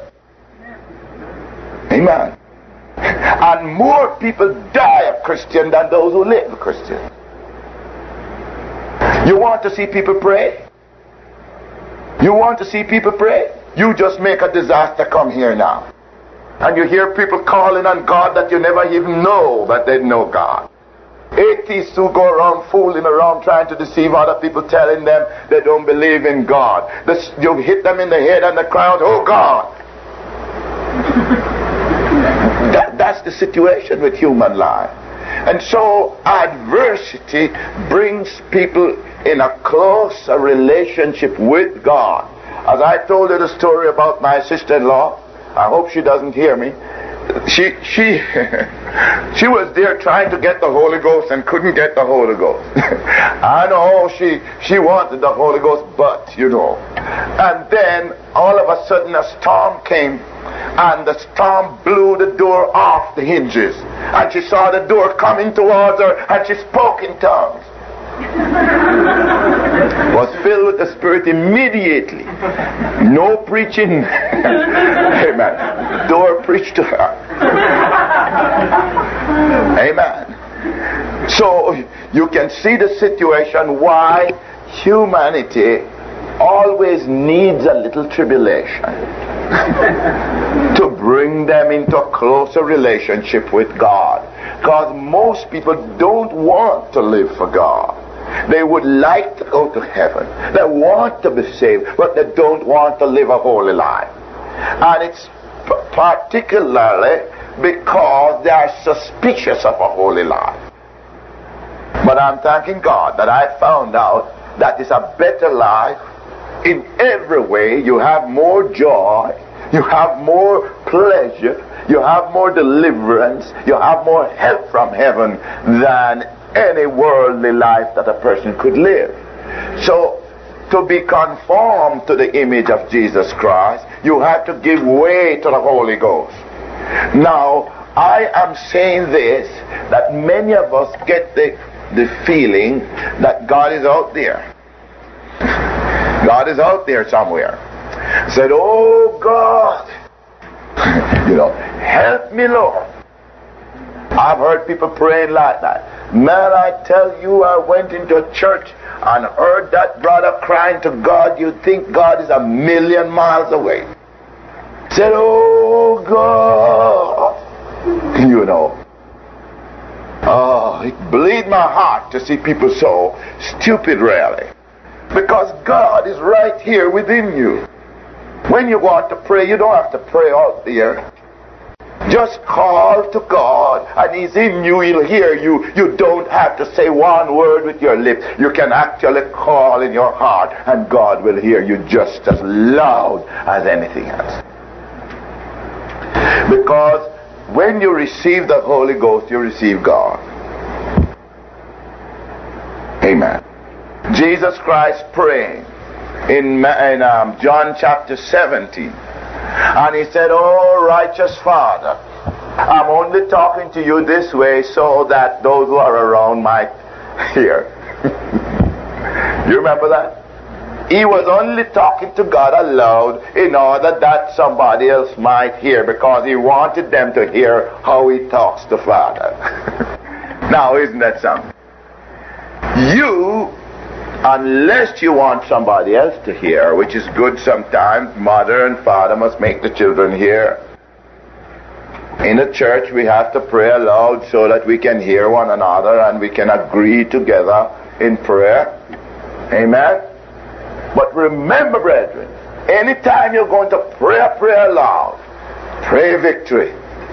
Amen. And more people die a Christian than those who live a Christian. You want to see people pray? You want to see people pray? You just make a disaster come here now. And you hear people calling on God that you never even know that they know God. Atheists who go around fooling around trying to deceive other people, telling them they don't believe in God. You hit them in the head and they cry out, "Oh God!" That's the situation with human life. And so adversity brings people in a closer relationship with God. As I told you the story about my sister-in-law, I hope she doesn't hear me. She was there trying to get the Holy Ghost and couldn't get the Holy Ghost. I know she wanted the Holy Ghost, but you know. And then all of a sudden a storm came, and the storm blew the door off the hinges, and she saw the door coming towards her, and she spoke in tongues. Was filled with the Spirit immediately. No preaching. Amen. Door preached to her. Amen. So you can see the situation why humanity always needs a little tribulation to bring them into a closer relationship with God. Because most people don't want to live for God. They would like to go to heaven. They want to be saved, but they don't want to live a holy life. And it's particularly because they are suspicious of a holy life. But I'm thanking God that I found out that it's a better life in every way. You have more joy, you have more pleasure, you have more deliverance, you have more help from heaven than any worldly life that a person could live. So to be conformed to the image of Jesus Christ, you have to give way to the Holy Ghost. Now, I am saying this, that many of us get the feeling that God is out there. God is out there somewhere. Said, "Oh God, help me, Lord." I've heard people praying like that. Man, I tell you, I went into a church and heard that brother crying to God. You'd think God is 1,000,000 miles away. Said, "Oh God." It bleeds my heart to see people so stupid, really. Because God is right here within you. When you want to pray, you don't have to pray out there. Just call to God, and He's in you, He'll hear you. You don't have to say one word with your lips. You can actually call in your heart, and God will hear you just as loud as anything else. Because when you receive the Holy Ghost, you receive God. Amen. Jesus Christ praying in John chapter 17. And he said, "Oh, righteous Father, I'm only talking to you this way so that those who are around might hear." You remember that? He was only talking to God aloud in order that somebody else might hear, because he wanted them to hear how he talks to Father. Now, isn't that something? You, unless you want somebody else to hear, which is good sometimes, mother and father must make the children hear. In the church, we have to pray aloud so that we can hear one another and we can agree together in prayer. Amen? But remember, brethren, anytime you're going to pray aloud, pray victory.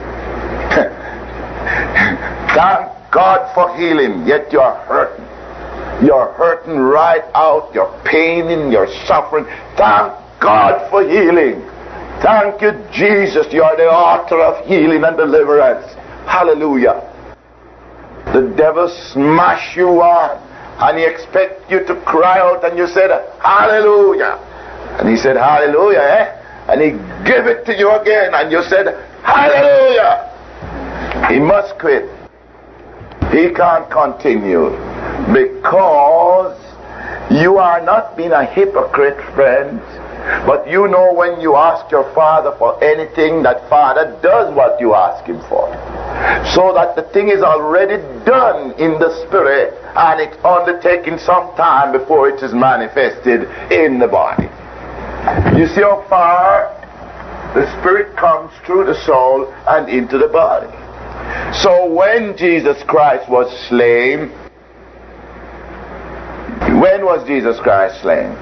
Thank God for healing, yet you're hurting. You're hurting right out. You're paining, you're suffering. Thank God for healing. Thank you, Jesus. You're the author of healing and deliverance. Hallelujah. The devil smash you on, and he expects you to cry out, and you said, "Hallelujah." And he said, "Hallelujah," and he gave it to you again, and you said, "Hallelujah." He must quit. He can't continue, because you are not being a hypocrite, friends. But you know, when you ask your Father for anything, that Father does what you ask him for. So that the thing is already done in the Spirit, and it's only taking some time before it is manifested in the body. You see how far the Spirit comes through the soul and into the body. So when Jesus Christ was slain, when was Jesus Christ slain?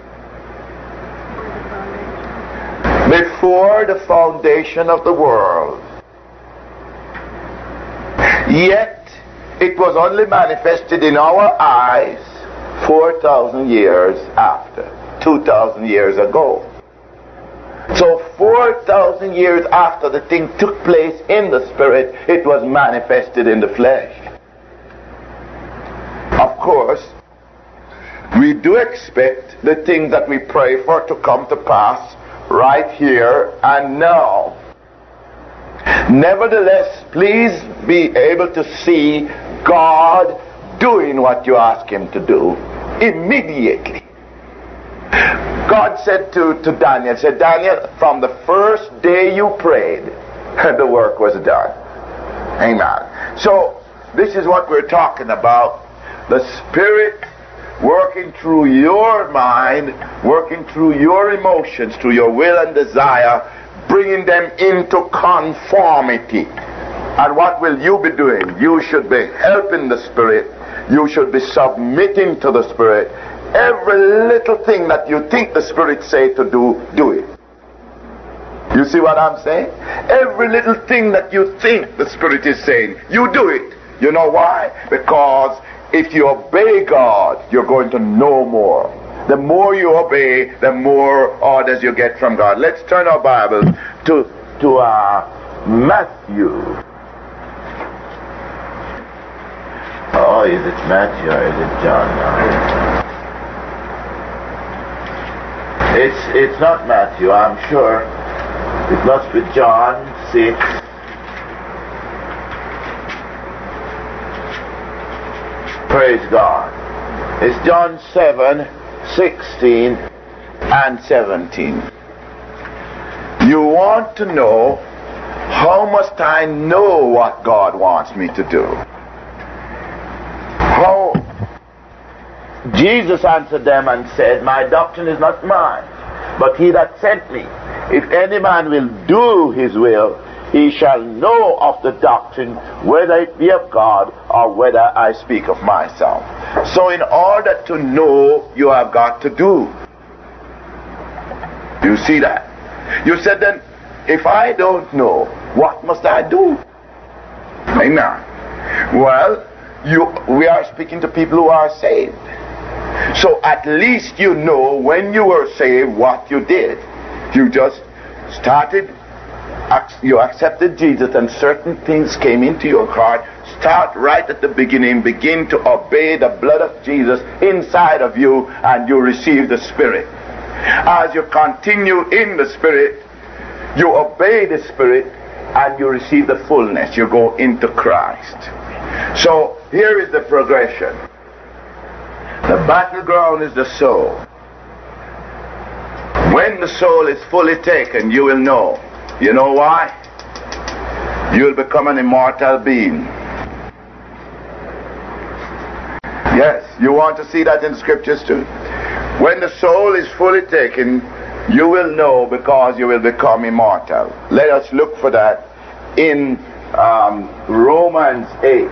Before the foundation of the world. Yet it was only manifested in our eyes 4,000 years after, 2,000 years ago. So 4,000 years after the thing took place in the Spirit, it was manifested in the flesh. Of course, we do expect the things that we pray for to come to pass right here and now. Nevertheless, please be able to see God doing what you ask him to do immediately. God said to Daniel, said, "Daniel, from the first day you prayed, the work was done." Amen. So this is what we're talking about. The Spirit working through your mind, working through your emotions, through your will and desire, bringing them into conformity. And what will you be doing? You should be helping the Spirit. You should be submitting to the Spirit. Every little thing that you think the Spirit say to do, do it. You see what I'm saying? Every little thing that you think the Spirit is saying, you do it. You know why? Because if you obey God, you're going to know more. The more you obey, the more orders you get from God. Let's turn our Bibles to Matthew. Oh, is it Matthew or is it John now? It's not Matthew, I'm sure. It must be John 6. Praise God. It's John 7, 16 and 17. You want to know, how must I know what God wants me to do? How? Jesus answered them and said, "My doctrine is not mine, but he that sent me. If any man will do his will, he shall know of the doctrine, whether it be of God or whether I speak of myself." So in order to know, you have got to do. You see that? You said, then, if I don't know, what must I do? Amen. Well, we are speaking to people who are saved. So at least you know when you were saved what you did. You just started you accepted Jesus and certain things came into your heart, start right at the beginning. Begin to obey the blood of Jesus inside of you, and you receive the Spirit. As you continue in the Spirit, you obey the Spirit, and you receive the fullness. You go into Christ. So here is the progression. The battleground is the soul. When the soul is fully taken, you will know. You know why? You will become an immortal being. Yes, you want to see that in scriptures too. When the soul is fully taken, you will know, because you will become immortal. Let us look for that in Romans 8.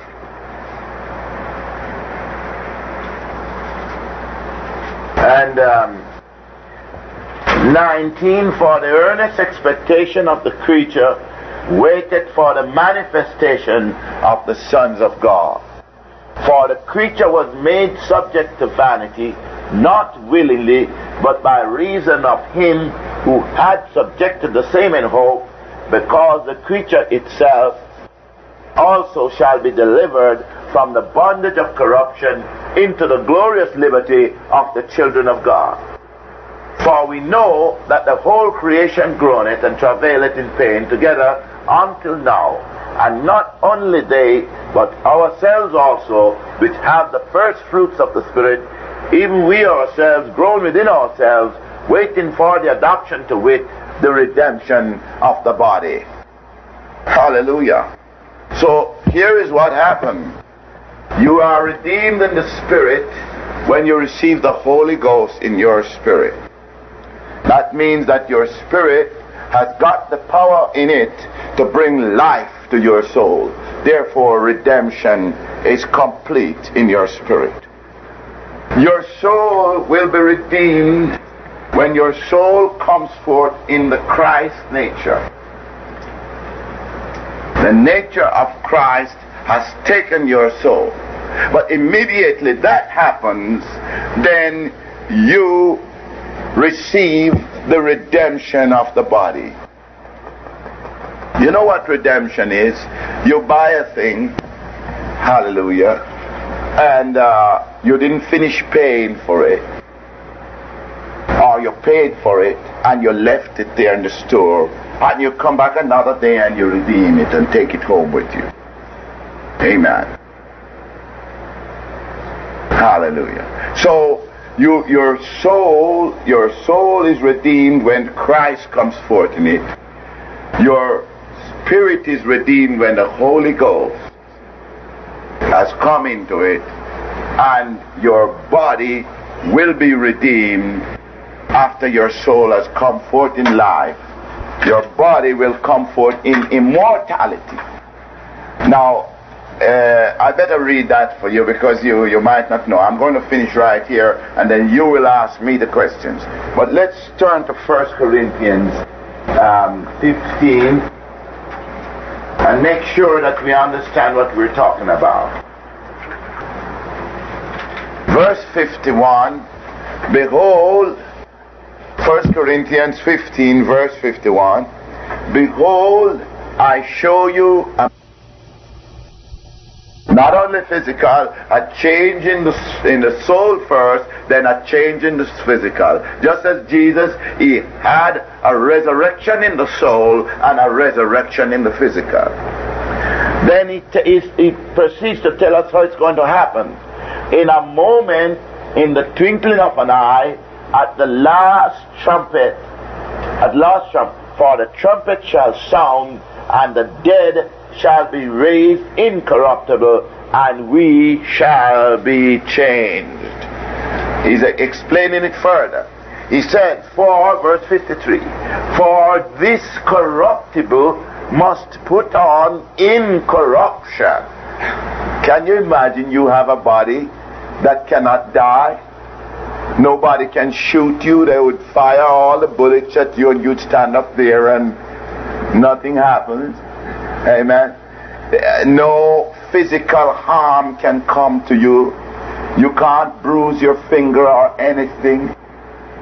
And 19, for the earnest expectation of the creature waited for the manifestation of the sons of God. For the creature was made subject to vanity, not willingly, but by reason of him who had subjected the same in hope, because the creature itself also shall be delivered from the bondage of corruption into the glorious liberty of the children of God. For we know that the whole creation groaneth and travaileth in pain together until now, and not only they, but ourselves also, which have the first fruits of the Spirit, even we ourselves groan within ourselves, waiting for the adoption, to wit, the redemption of the body. Hallelujah. So here is what happened. You are redeemed in the Spirit when you receive the Holy Ghost in your spirit. That means that your spirit has got the power in it to bring life to your soul. Therefore, redemption is complete in your spirit. Your soul will be redeemed when your soul comes forth in the Christ nature. The nature of Christ has taken your soul. But immediately that happens, then you receive the redemption of the body. You know what redemption is? You buy a thing, hallelujah, and you didn't finish paying for it. Or you paid for it and you left it there in the store, and you come back another day and you redeem it and take it home with you. Amen. Hallelujah. So your soul is redeemed when Christ comes forth in it. Your spirit is redeemed when the Holy Ghost has come into it, and your body will be redeemed after your soul has come forth in life. Your body will come forth in immortality. Now, I better read that for you, because you might not know. I'm going to finish right here, and then you will ask me the questions. But let's turn to 1 Corinthians 15 and make sure that we understand what we're talking about. Verse 51, behold, 1 Corinthians 15, verse 51, behold, I show you not only physical, a change in the soul first, then a change in the physical. Just as Jesus, he had a resurrection in the soul and a resurrection in the physical. Then he proceeds to tell us how it's going to happen. In a moment, in the twinkling of an eye, at the last trumpet, for the trumpet shall sound, and the dead shall be raised incorruptible, and we shall be changed. He's explaining it further. He said, verse 53, for this corruptible must put on incorruption. Can you imagine you have a body that cannot die? Nobody can shoot you. They would fire all the bullets at you, and you'd stand up there and nothing happens. Amen. No physical harm can come to you. You can't bruise your finger or anything.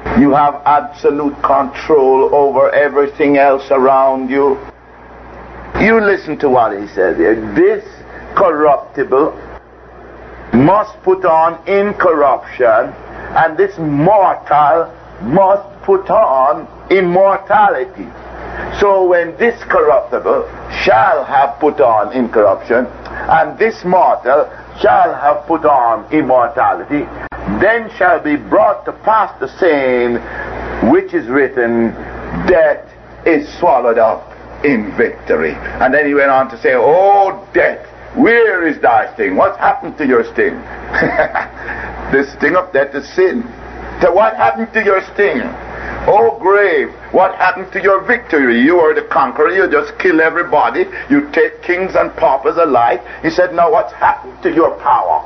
You have absolute control over everything else around you. You listen to what he says here. This corruptible must put on incorruption, and this mortal must put on immortality. So when this corruptible shall have put on incorruption, and this mortal shall have put on immortality, then shall be brought to pass the saying which is written, death is swallowed up in victory. And then he went on to say, oh death, where is thy sting? What's happened to your sting? The sting of death is sin. So what happened to your sting? Oh grave, what happened to your victory? You are the conqueror, you just kill everybody, you take kings and paupers alike. He said, now what's happened to your power?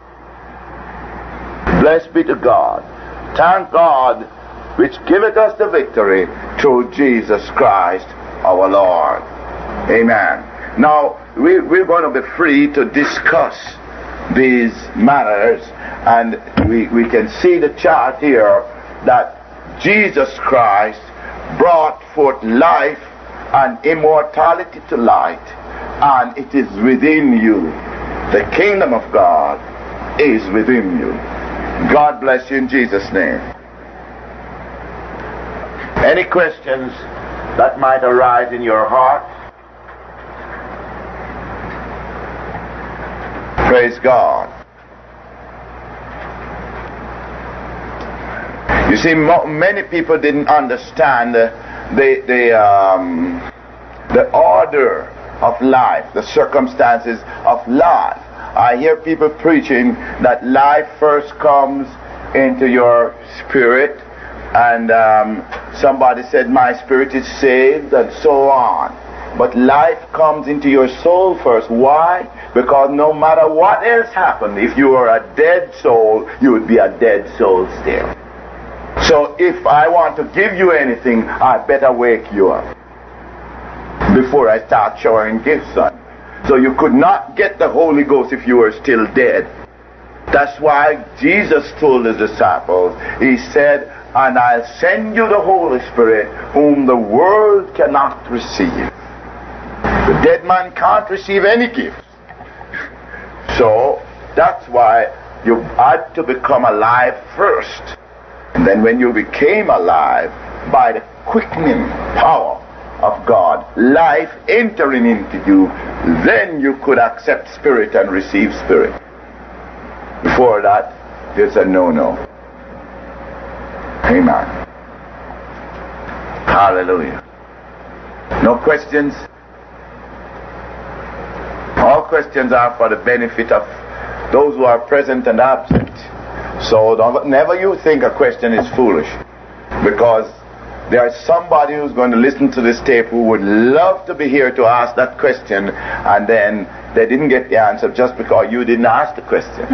Blessed be to God. Thank God which giveth us the victory through Jesus Christ our Lord. Amen. Now we're going to be free to discuss these matters, and we can see the chart here that Jesus Christ brought forth life and immortality to light, and it is within you. The kingdom of God is within you. God bless you in Jesus' name. Any questions that might arise in your heart? Praise God. You see, many people didn't understand the order of life, the circumstances of life. I hear people preaching that life first comes into your spirit, and somebody said, my spirit is saved, and so on. But life comes into your soul first. Why? Because no matter what else happened, if you were a dead soul, you would be a dead soul still. So if I want to give you anything, I better wake you up before I start showering gifts on. So you could not get the Holy Ghost if you were still dead. That's why Jesus told his disciples, he said, and I'll send you the Holy Spirit, whom the world cannot receive. The dead man can't receive any gift. So that's why you had to become alive first. And then when you became alive, by the quickening power of God, life entering into you, then you could accept spirit and receive spirit. Before that, there's a no-no. Amen. Hallelujah. No questions? All questions are for the benefit of those who are present and absent. So never you think a question is foolish, because there's somebody who's going to listen to this tape who would love to be here to ask that question, and then they didn't get the answer just because you didn't ask the question.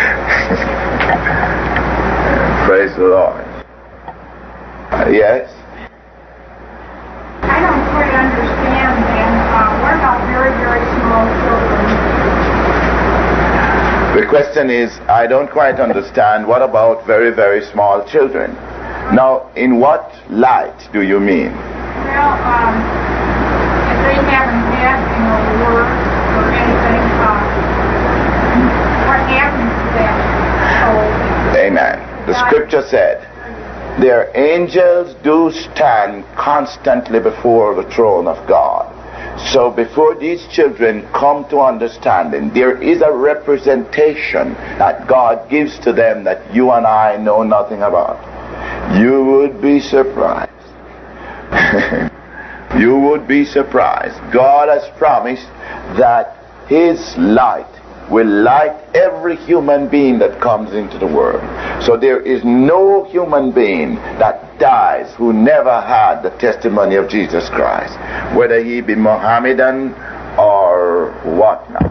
Praise the Lord. Yes? I don't quite understand then. What about very, very small children? The question is, I don't quite understand, what about very, very small children? Now, in what light do you mean? Well, if they haven't had, work or anything, what happens to them? Amen. The scripture said, their angels do stand constantly before the throne of God. So before these children come to understanding, there is a representation that God gives to them that you and I know nothing about. You would be surprised. You would be surprised. God has promised that his light will light every human being that comes into the world. So there is no human being that dies who never had the testimony of Jesus Christ, whether he be Mohammedan or whatnot.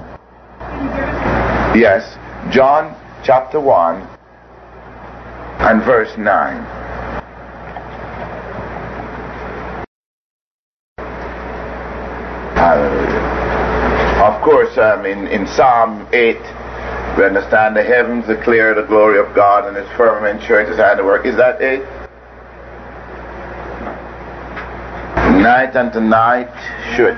Yes, John chapter 1 and verse 9. Hallelujah. Of course, in Psalm 8, we understand the heavens declare the glory of God, and his firmament showeth his handiwork. Is that 8? Night unto night, short.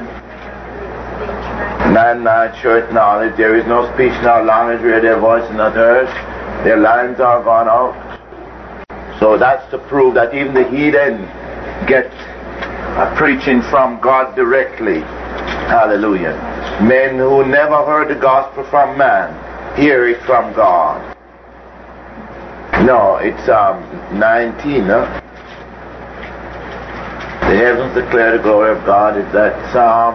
Night and night, short knowledge. There is no speech now, long as hear their voice and not heard. Their lines are gone out. So that's to prove that even the heathen get a preaching from God directly. Hallelujah. Men who never heard the gospel from man hear it from God. No, it's 19, huh? The heavens declare the glory of God. Is that Psalm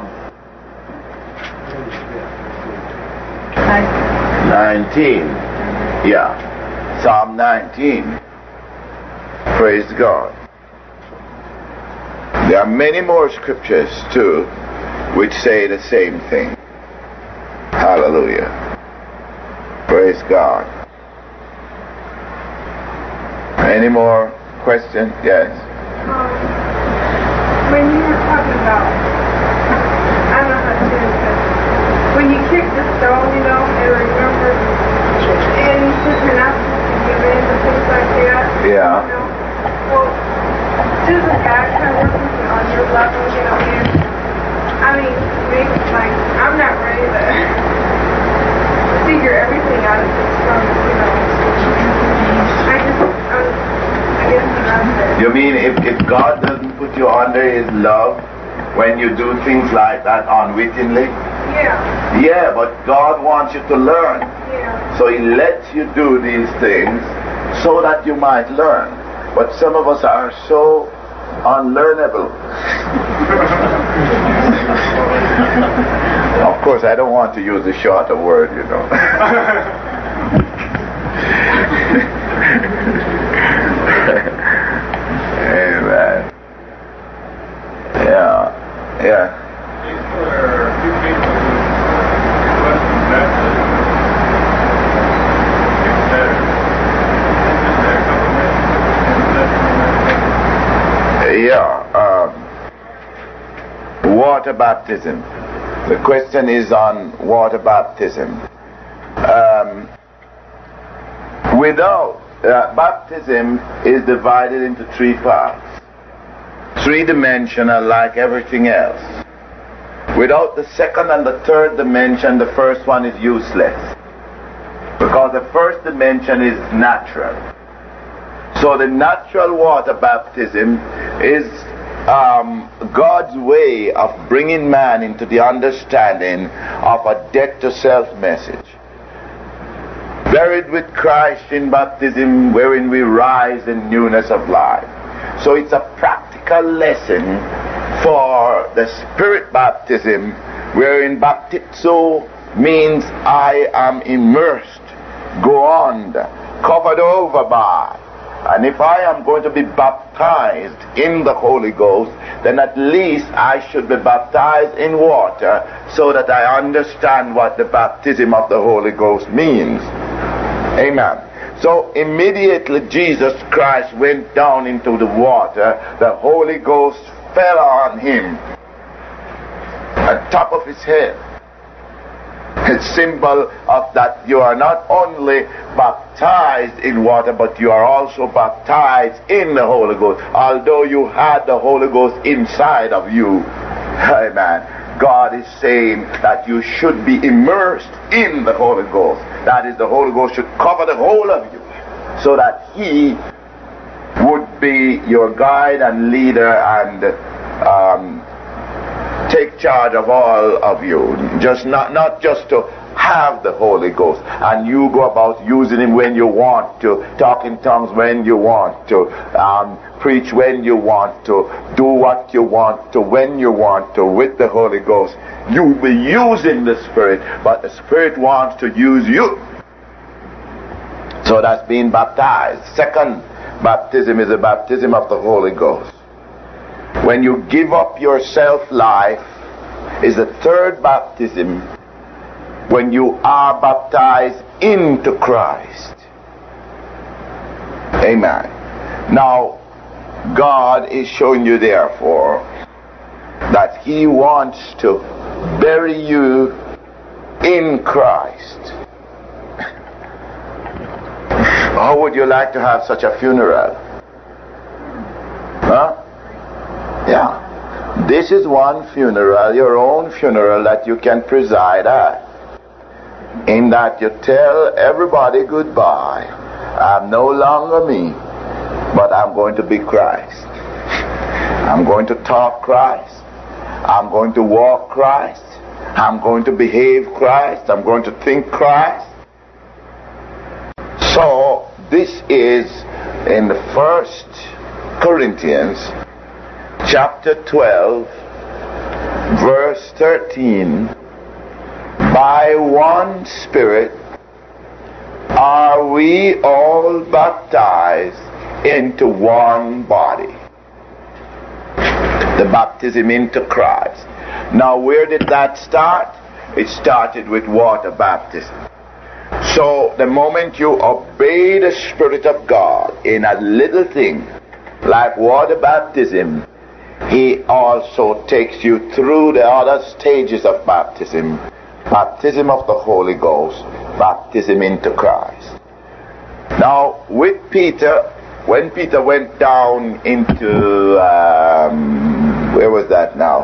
19? Yeah, Psalm 19. Praise God. There are many more scriptures too which say the same thing. Hallelujah. Praise God. Any more questions? Yes. When you were talking about, I don't know how to say this, but when you kick the stone, you know, and remember, and since you're not supposed to give in to things like that, Yeah. you know, well, doesn't God kind of work with you on your level, you know, and, I mean, maybe it's like, I'm not ready to figure everything out of this from, you know, I guess I'm not there. You mean if God doesn't put you under His love when you do things like that unwittingly? Yeah. Yeah, but God wants you to learn. Yeah. So He lets you do these things so that you might learn. But some of us are so unlearnable. Of course, I don't want to use a shorter word, you know. Amen. Yeah. Yeah. Water baptism. The question is on water baptism. Baptism is divided into three parts. Three-dimensional like everything else. Without the second and the third dimension, the first one is useless. Because the first dimension is natural. So the natural water baptism is God's way of bringing man into the understanding of a death to self message. Buried with Christ in baptism, wherein we rise in newness of life. So it's a practical lesson for the spirit baptism, wherein baptizo means I am immersed, go under, covered over by. And if I am going to be baptized in the Holy Ghost, then at least I should be baptized in water so that I understand what the baptism of the Holy Ghost means. Amen. So immediately Jesus Christ went down into the water, the Holy Ghost fell on him on top of his head. A symbol of that you are not only baptized in water, but you are also baptized in the Holy Ghost. Although you had the Holy Ghost inside of you. Amen. God is saying that you should be immersed in the Holy Ghost. That is, the Holy Ghost should cover the whole of you, so that He would be your guide and leader and take charge of all of you. Just not just to have the Holy Ghost and you go about using Him when you want to, talk in tongues when you want to, preach when you want to, do what you want to, when you want to with the Holy Ghost. You'll be using the Spirit, but the Spirit wants to use you. So that's being baptized. Second baptism is the baptism of the Holy Ghost. When you give up your self-life is the third baptism, when you are baptized into Christ. Amen. Now, God is showing you therefore that He wants to bury you in Christ. How would you like to have such a funeral? Huh? Yeah. This is one funeral, your own funeral, that you can preside at. In that you tell everybody goodbye. I'm no longer me, but I'm going to be Christ. I'm going to talk Christ. I'm going to walk Christ. I'm going to behave Christ. I'm going to think Christ. So this is in the 1 Corinthians chapter 12, verse 13. By one Spirit are we all baptized into one body. The baptism into Christ. Now, where did that start? It started with water baptism. So, the moment you obey the Spirit of God in a little thing, like water baptism, He also takes you through the other stages of baptism. Baptism of the Holy Ghost, baptism into Christ. Now, with Peter, when Peter went down into, where was that now?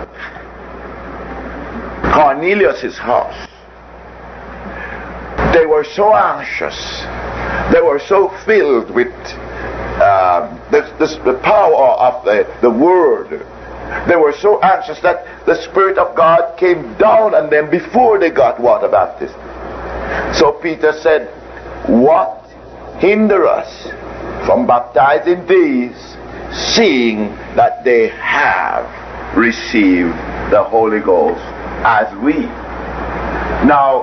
Cornelius' house. They were so anxious. They were so filled with the power of the Word. They were so anxious that the Spirit of God came down on them before they got water baptism. So Peter said, what hinder us from baptizing these, seeing that they have received the Holy Ghost as we? Now,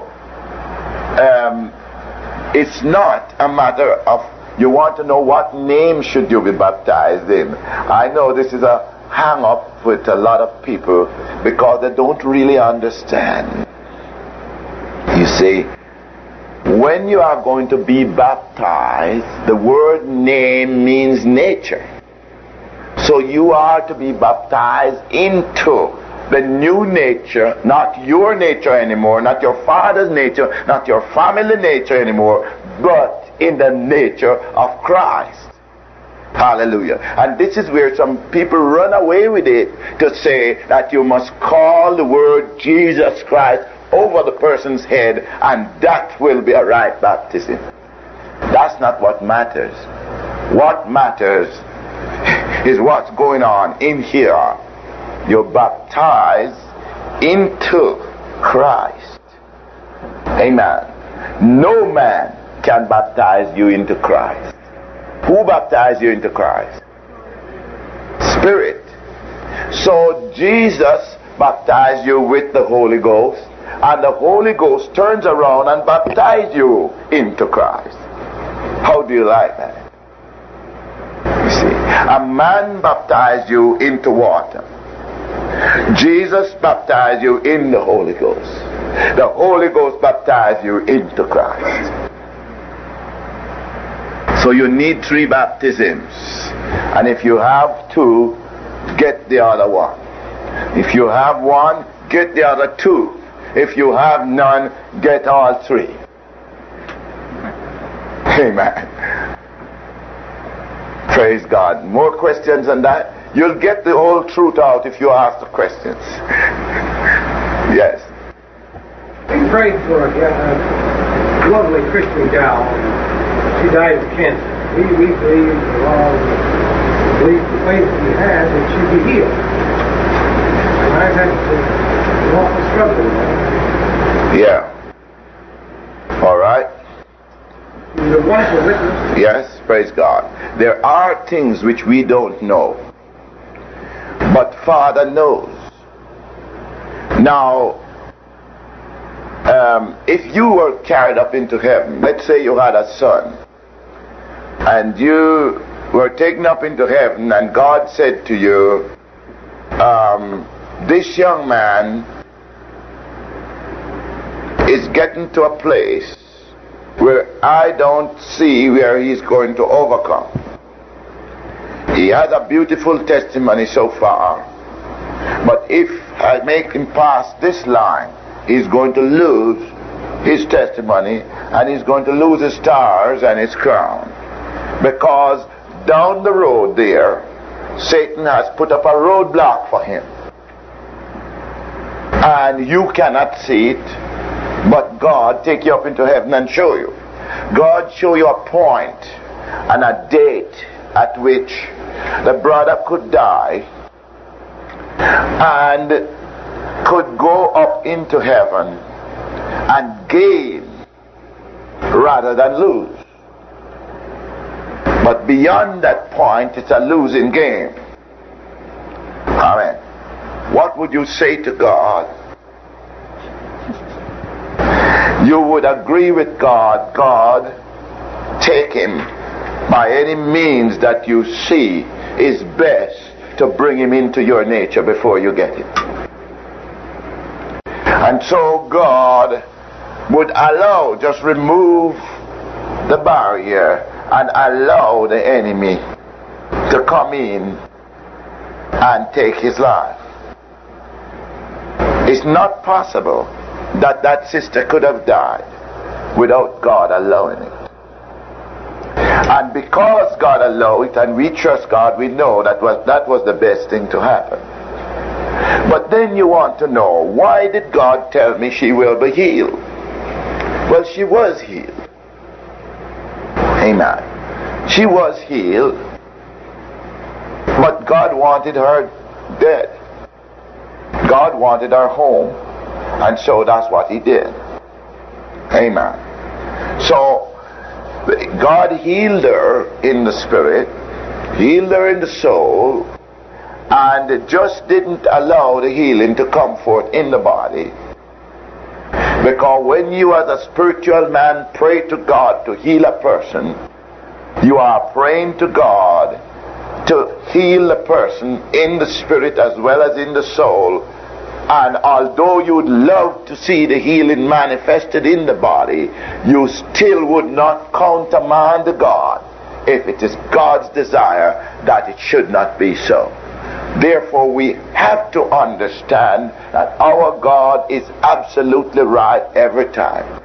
it's not a matter of you want to know what name should you be baptized in. I know this is a hang up with a lot of people because they don't really understand. You see, when you are going to be baptized, the word name means nature. So you are to be baptized into the new nature, not your nature anymore, not your father's nature, not your family nature anymore, but in the nature of Christ. Hallelujah. And this is where some people run away with it, to say that you must call the word Jesus Christ over the person's head and that will be a right baptism. That's not what matters. What matters is what's going on in here. You're baptized into Christ. Amen. No man can baptize you into Christ. Who baptized you into Christ? Spirit. So Jesus baptized you with the Holy Ghost, and the Holy Ghost turns around and baptizes you into Christ. How do you like that? You see, a man baptized you into water. Jesus baptized you in the Holy Ghost. The Holy Ghost baptized you into Christ. So you need 3 baptisms. And if you have 2, get the other one. If you have 1, get the other 2. If you have none, get all 3. Amen. Praise God. More questions on that? You'll get the whole truth out if you ask the questions. Yes. We prayed for a lovely Christian gal. She died of cancer. We believe the law, believe the faith we had that she'd be healed. And I've had an awful struggle with that. Yeah. All right. You're a wonderful witness. Yes, praise God. There are things which we don't know, but Father knows. Now, if you were carried up into heaven, let's say you had a son, and you were taken up into heaven, and God said to you, this young man is getting to a place where I don't see where he's going to overcome. He has a beautiful testimony so far, but if I make him pass this line, he's going to lose his testimony, and he's going to lose his stars and his crown. Because down the road there, Satan has put up a roadblock for him. And you cannot see it, but God take you up into heaven and show you. God show you a point and a date at which the brother could die and could go up into heaven and gain rather than lose. But beyond that point, it's a losing game. Amen. What would you say to God? You would agree with God. God, take him by any means that you see is best to bring him into your nature before you get it. And so God would allow, just remove the barrier and allow the enemy to come in and take his life. It's not possible that that sister could have died without God allowing it. And because God allowed it and we trust God, we know that was the best thing to happen. But then you want to know, why did God tell me she will be healed? Well, she was healed. Amen. She was healed, but God wanted her dead. God wanted her home, and so that's what he did. Amen. So God healed her in the spirit, healed her in the soul, and just didn't allow the healing to come forth in the body. Because when you as a spiritual man pray to God to heal a person, you are praying to God to heal the person in the spirit as well as in the soul. And although you'd love to see the healing manifested in the body, you still would not countermand God if it is God's desire that it should not be so. Therefore, we have to understand that our God is absolutely right every time.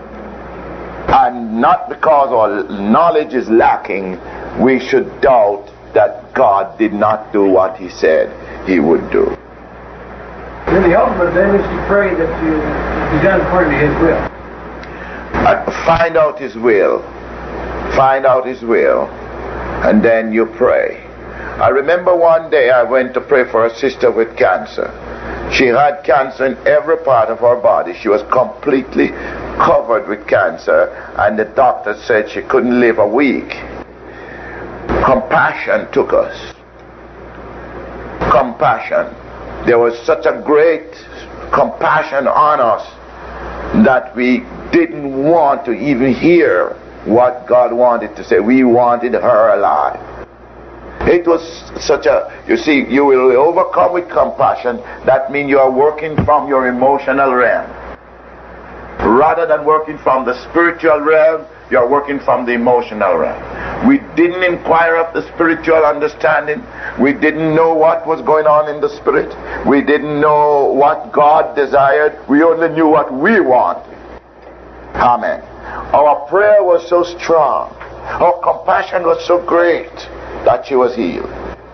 And not because our knowledge is lacking, we should doubt that God did not do what he said he would do. Then the ultimate then is to pray that you be done according to his will. Find out his will. Find out his will. And then you pray. I remember one day I went to pray for a sister with cancer. She had cancer in every part of her body. She was completely covered with cancer, and the doctor said she couldn't live a week. Compassion took us. Compassion. There was such a great compassion on us that we didn't want to even hear what God wanted to say. We wanted her alive. It was such a, you see, you will overcome with compassion. That means you are working from your emotional realm. Rather than working from the spiritual realm, you are working from the emotional realm. We didn't inquire of the spiritual understanding. We didn't know what was going on in the spirit. We didn't know what God desired. We only knew what we wanted. Amen. Our prayer was so strong. Our compassion was so great that she was healed.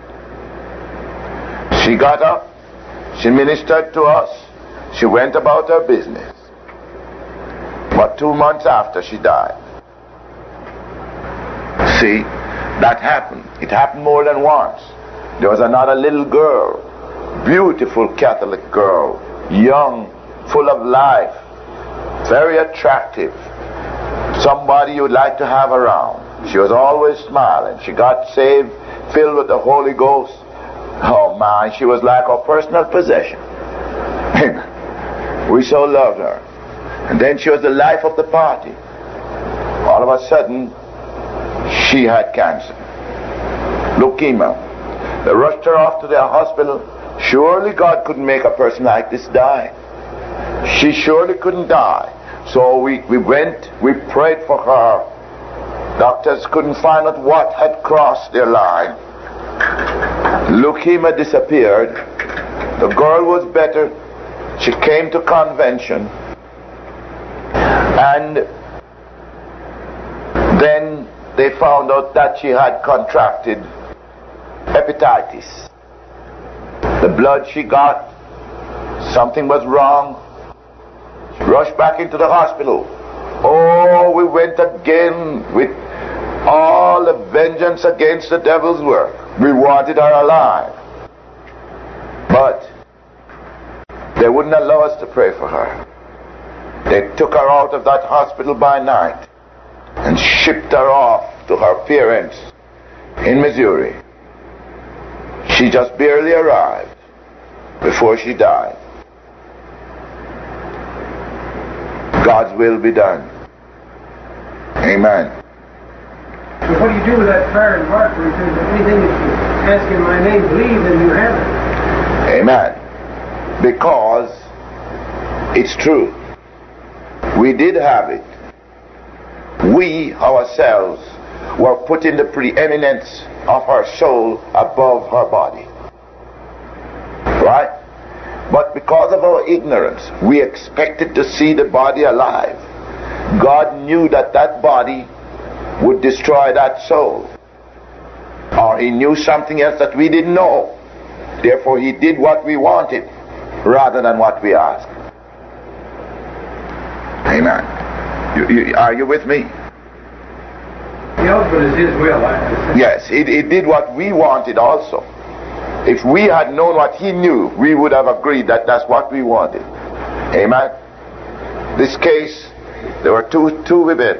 She got up. She ministered to us. She went about her business. But 2 months after, she died. See, that happened. It happened more than once. There was another little girl, beautiful Catholic girl, young, full of life, very attractive, somebody you'd like to have around. She was always smiling. She got saved, filled with the Holy Ghost. Oh man, she was like our personal possession. We so loved her. And then she was the life of the party. All of a sudden, she had cancer, leukemia. They rushed her off to their hospital. Surely God couldn't make a person like this die. She surely couldn't die. So we went, we prayed for her. Doctors couldn't find out what had crossed their line. Leukemia disappeared. The girl was better. She came to convention. And then they found out that she had contracted hepatitis. The blood she got, something was wrong. She rushed back into the hospital. Oh, we went again with all the vengeance against the devil's work. We wanted her alive. But they wouldn't allow us to pray for her. They took her out of that hospital by night and shipped her off to her parents in Missouri. She just barely arrived before she died. God's will be done. Amen. So what do you do with that prayer in Mark where he says, anything that you ask in my name, believe, and you have it? Amen. Because it's true. We did have it. We ourselves were put in the preeminence of our soul above her body. Right? But because of our ignorance, we expected to see the body alive. God knew that that body would destroy that soul. Or he knew something else that we didn't know. Therefore he did what we wanted rather than what we asked. Amen. Are you with me? The ultimate is his will. Yes, he did what we wanted also. If we had known what he knew, we would have agreed that that's what we wanted. Amen. This case, there were two women,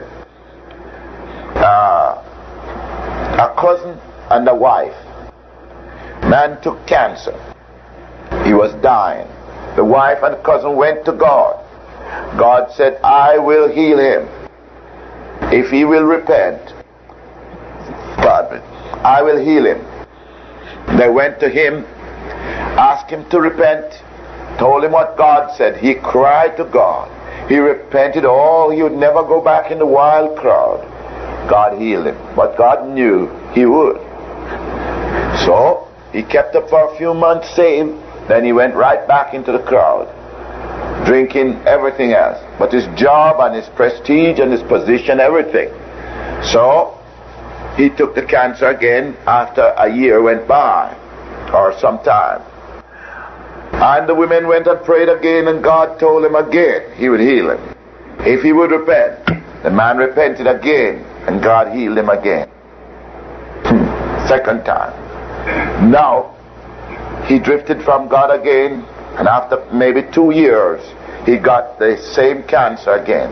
a cousin and a wife. Man took cancer. He was dying. The wife and cousin went to God. God said, I will heal him if he will repent. Pardon me. I will heal him. They went to him, asked him to repent, told him what God said. He cried to God. He repented. Oh, he would never go back in the wild crowd. God healed him. But God knew he would. So he kept up for a few months saved. Then he went right back into the crowd, drinking everything else. But his job and his prestige and his position, everything. So he took the cancer again after a year went by, or some time. And the women went and prayed again, and God told him again he would heal him if he would repent. The man repented again, and God healed him again. Second time. Now, he drifted from God again, and after maybe 2 years, he got the same cancer again.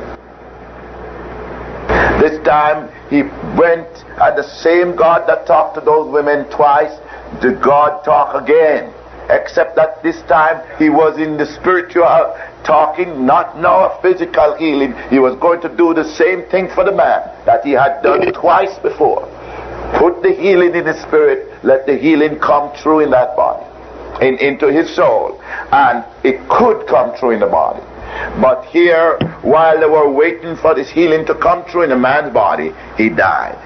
This time he went, and the same God that talked to those women twice, did God talk again. Except that this time he was in the spiritual talking, not now a physical healing. He was going to do the same thing for the man that he had done twice before. Put the healing in his spirit, let the healing come true in that body, into his soul. And it could come true in the body. But here, while they were waiting for this healing to come true in a man's body, he died.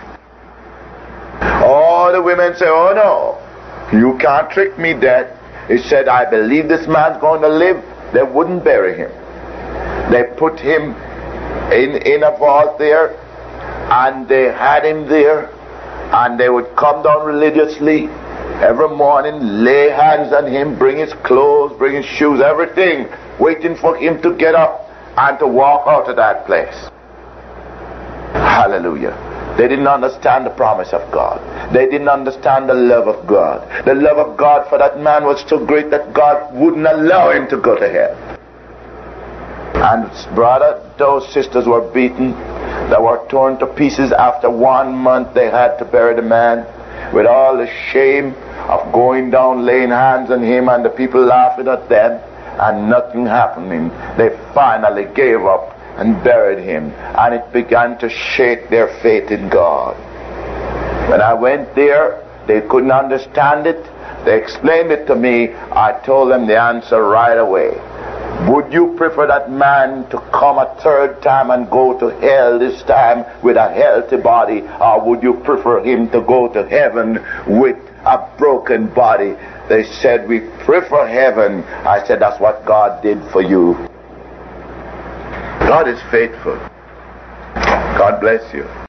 All the women say, oh no, you can't trick me, Dad. He said, I believe this man's going to live. They wouldn't bury him. They put him in a vault there, and they had him there, and they would come down religiously every morning, lay hands on him, bring his clothes, bring his shoes, everything, waiting for him to get up and to walk out of that place. Hallelujah. They didn't understand the promise of God. They didn't understand the love of God. The love of God for that man was so great that God wouldn't allow him to go to hell. And brother, those sisters were beaten. They were torn to pieces. After 1 month they had to bury the man, with all the shame of going down, laying hands on him, and the people laughing at them, and nothing happening. They finally gave up and buried him, and it began to shake their faith in God. When I went there, they couldn't understand it. They explained it to me. I told them the answer right away. Would you prefer that man to come a third time and go to hell this time with a healthy body, or would you prefer him to go to heaven with a broken body? They said, we prefer heaven. I said, that's what God did for you. God is faithful. God bless you.